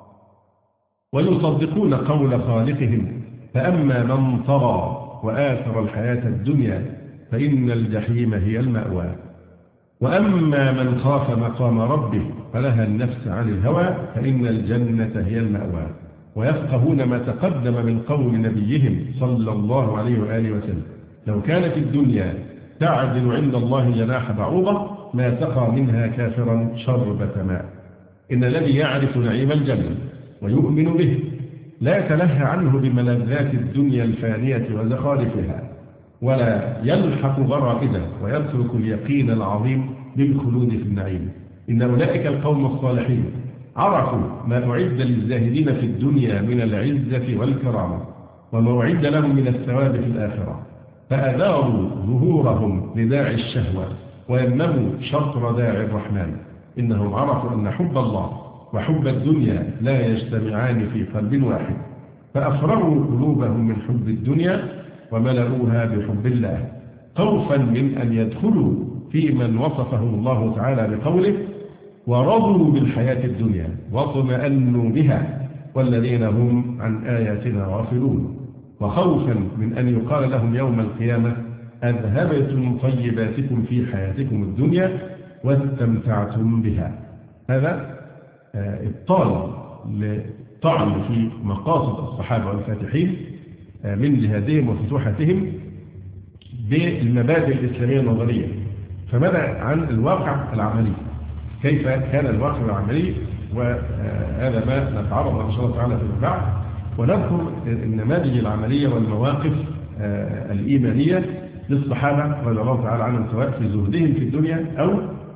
ويصدقون قول خالقهم. فأما من طغى وآثر الحياة الدنيا فإن الجحيم هي المأوى، وأما من خاف مقام ربه فنهى النفس عن الهوى فإن الجنة هي المأوى. ويفقهون ما تقدم من قول نبيهم صلى الله عليه وآله وسلم: لو كانت الدنيا تعدل عند الله جناح بعوضة ما سقى منها كافرا شربة ماء. إن الذي يعرف نعيم الجنة ويؤمن به لا يتلهى عنه بملذات الدنيا الفانية وزخارفها، ولا يلحق غرائزه ويترك اليقين العظيم بالخلود في النعيم. إن أولئك القوم الصالحين عرفوا ما أعد للزاهدين في الدنيا من العزة والكرامة وما أعد لهم من الثواب في الآخرة، فأداروا ظهورهم لداعي الشهوة ويمنوا شطر داعي الرحمن. إنهم عرفوا أن حب الله وحب الدنيا لا يجتمعان في قلب واحد، فأفرغوا قلوبهم من حب الدنيا وملؤوها بحب الله، خوفا من أن يدخلوا في من وصفهم الله تعالى بقوله: ورضوا بالحياة الدنيا واطمأنوا بها والذين هم عن آياتنا غافلون، وخوفا من أن يقال لهم يوم القيامة: أذهبتم طيباتكم في حياتكم الدنيا واستمتعتم بها. هذا إبطال لطعن في مقاصد الصحابة والفاتحين من جهادهم وفتوحاتهم بالمبادئ الإسلامية النظرية. فبدأ عن الواقع العملي، كيف كان الواقع العملي، وهذا ما نتعرض إن شاء الله تعالى فيما بعد، ونذكر النماذج العملية والمواقف الإيمانية للصحابة رضي الله تعالى عنهم، سواء في زهدهم في الدنيا أو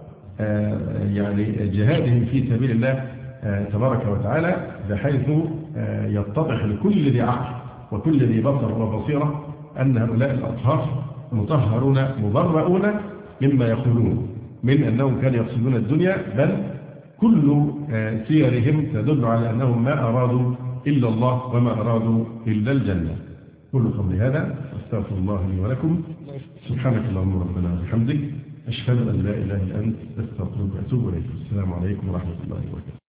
يعني جهادهم في سبيل الله تبارك وتعالى، بحيث يتضح لكل ذي عقل وكل ذي بصر وبصيرة أن هؤلاء الأطهار مطهرون مبرؤون مما يقولون من أنهم كانوا يقصدون الدنيا، بل كل سيرهم تدل على أنهم ما أرادوا إلا الله وما أرادوا إلا الجنة. كل قبل هذا أستغفر الله لي ولكم. سبحانك اللهم ربنا وبحمدك، أشهد أن لا إله إلا أنت، أستغفرك وأتوب إليك. السلام عليكم ورحمة الله وبركاته.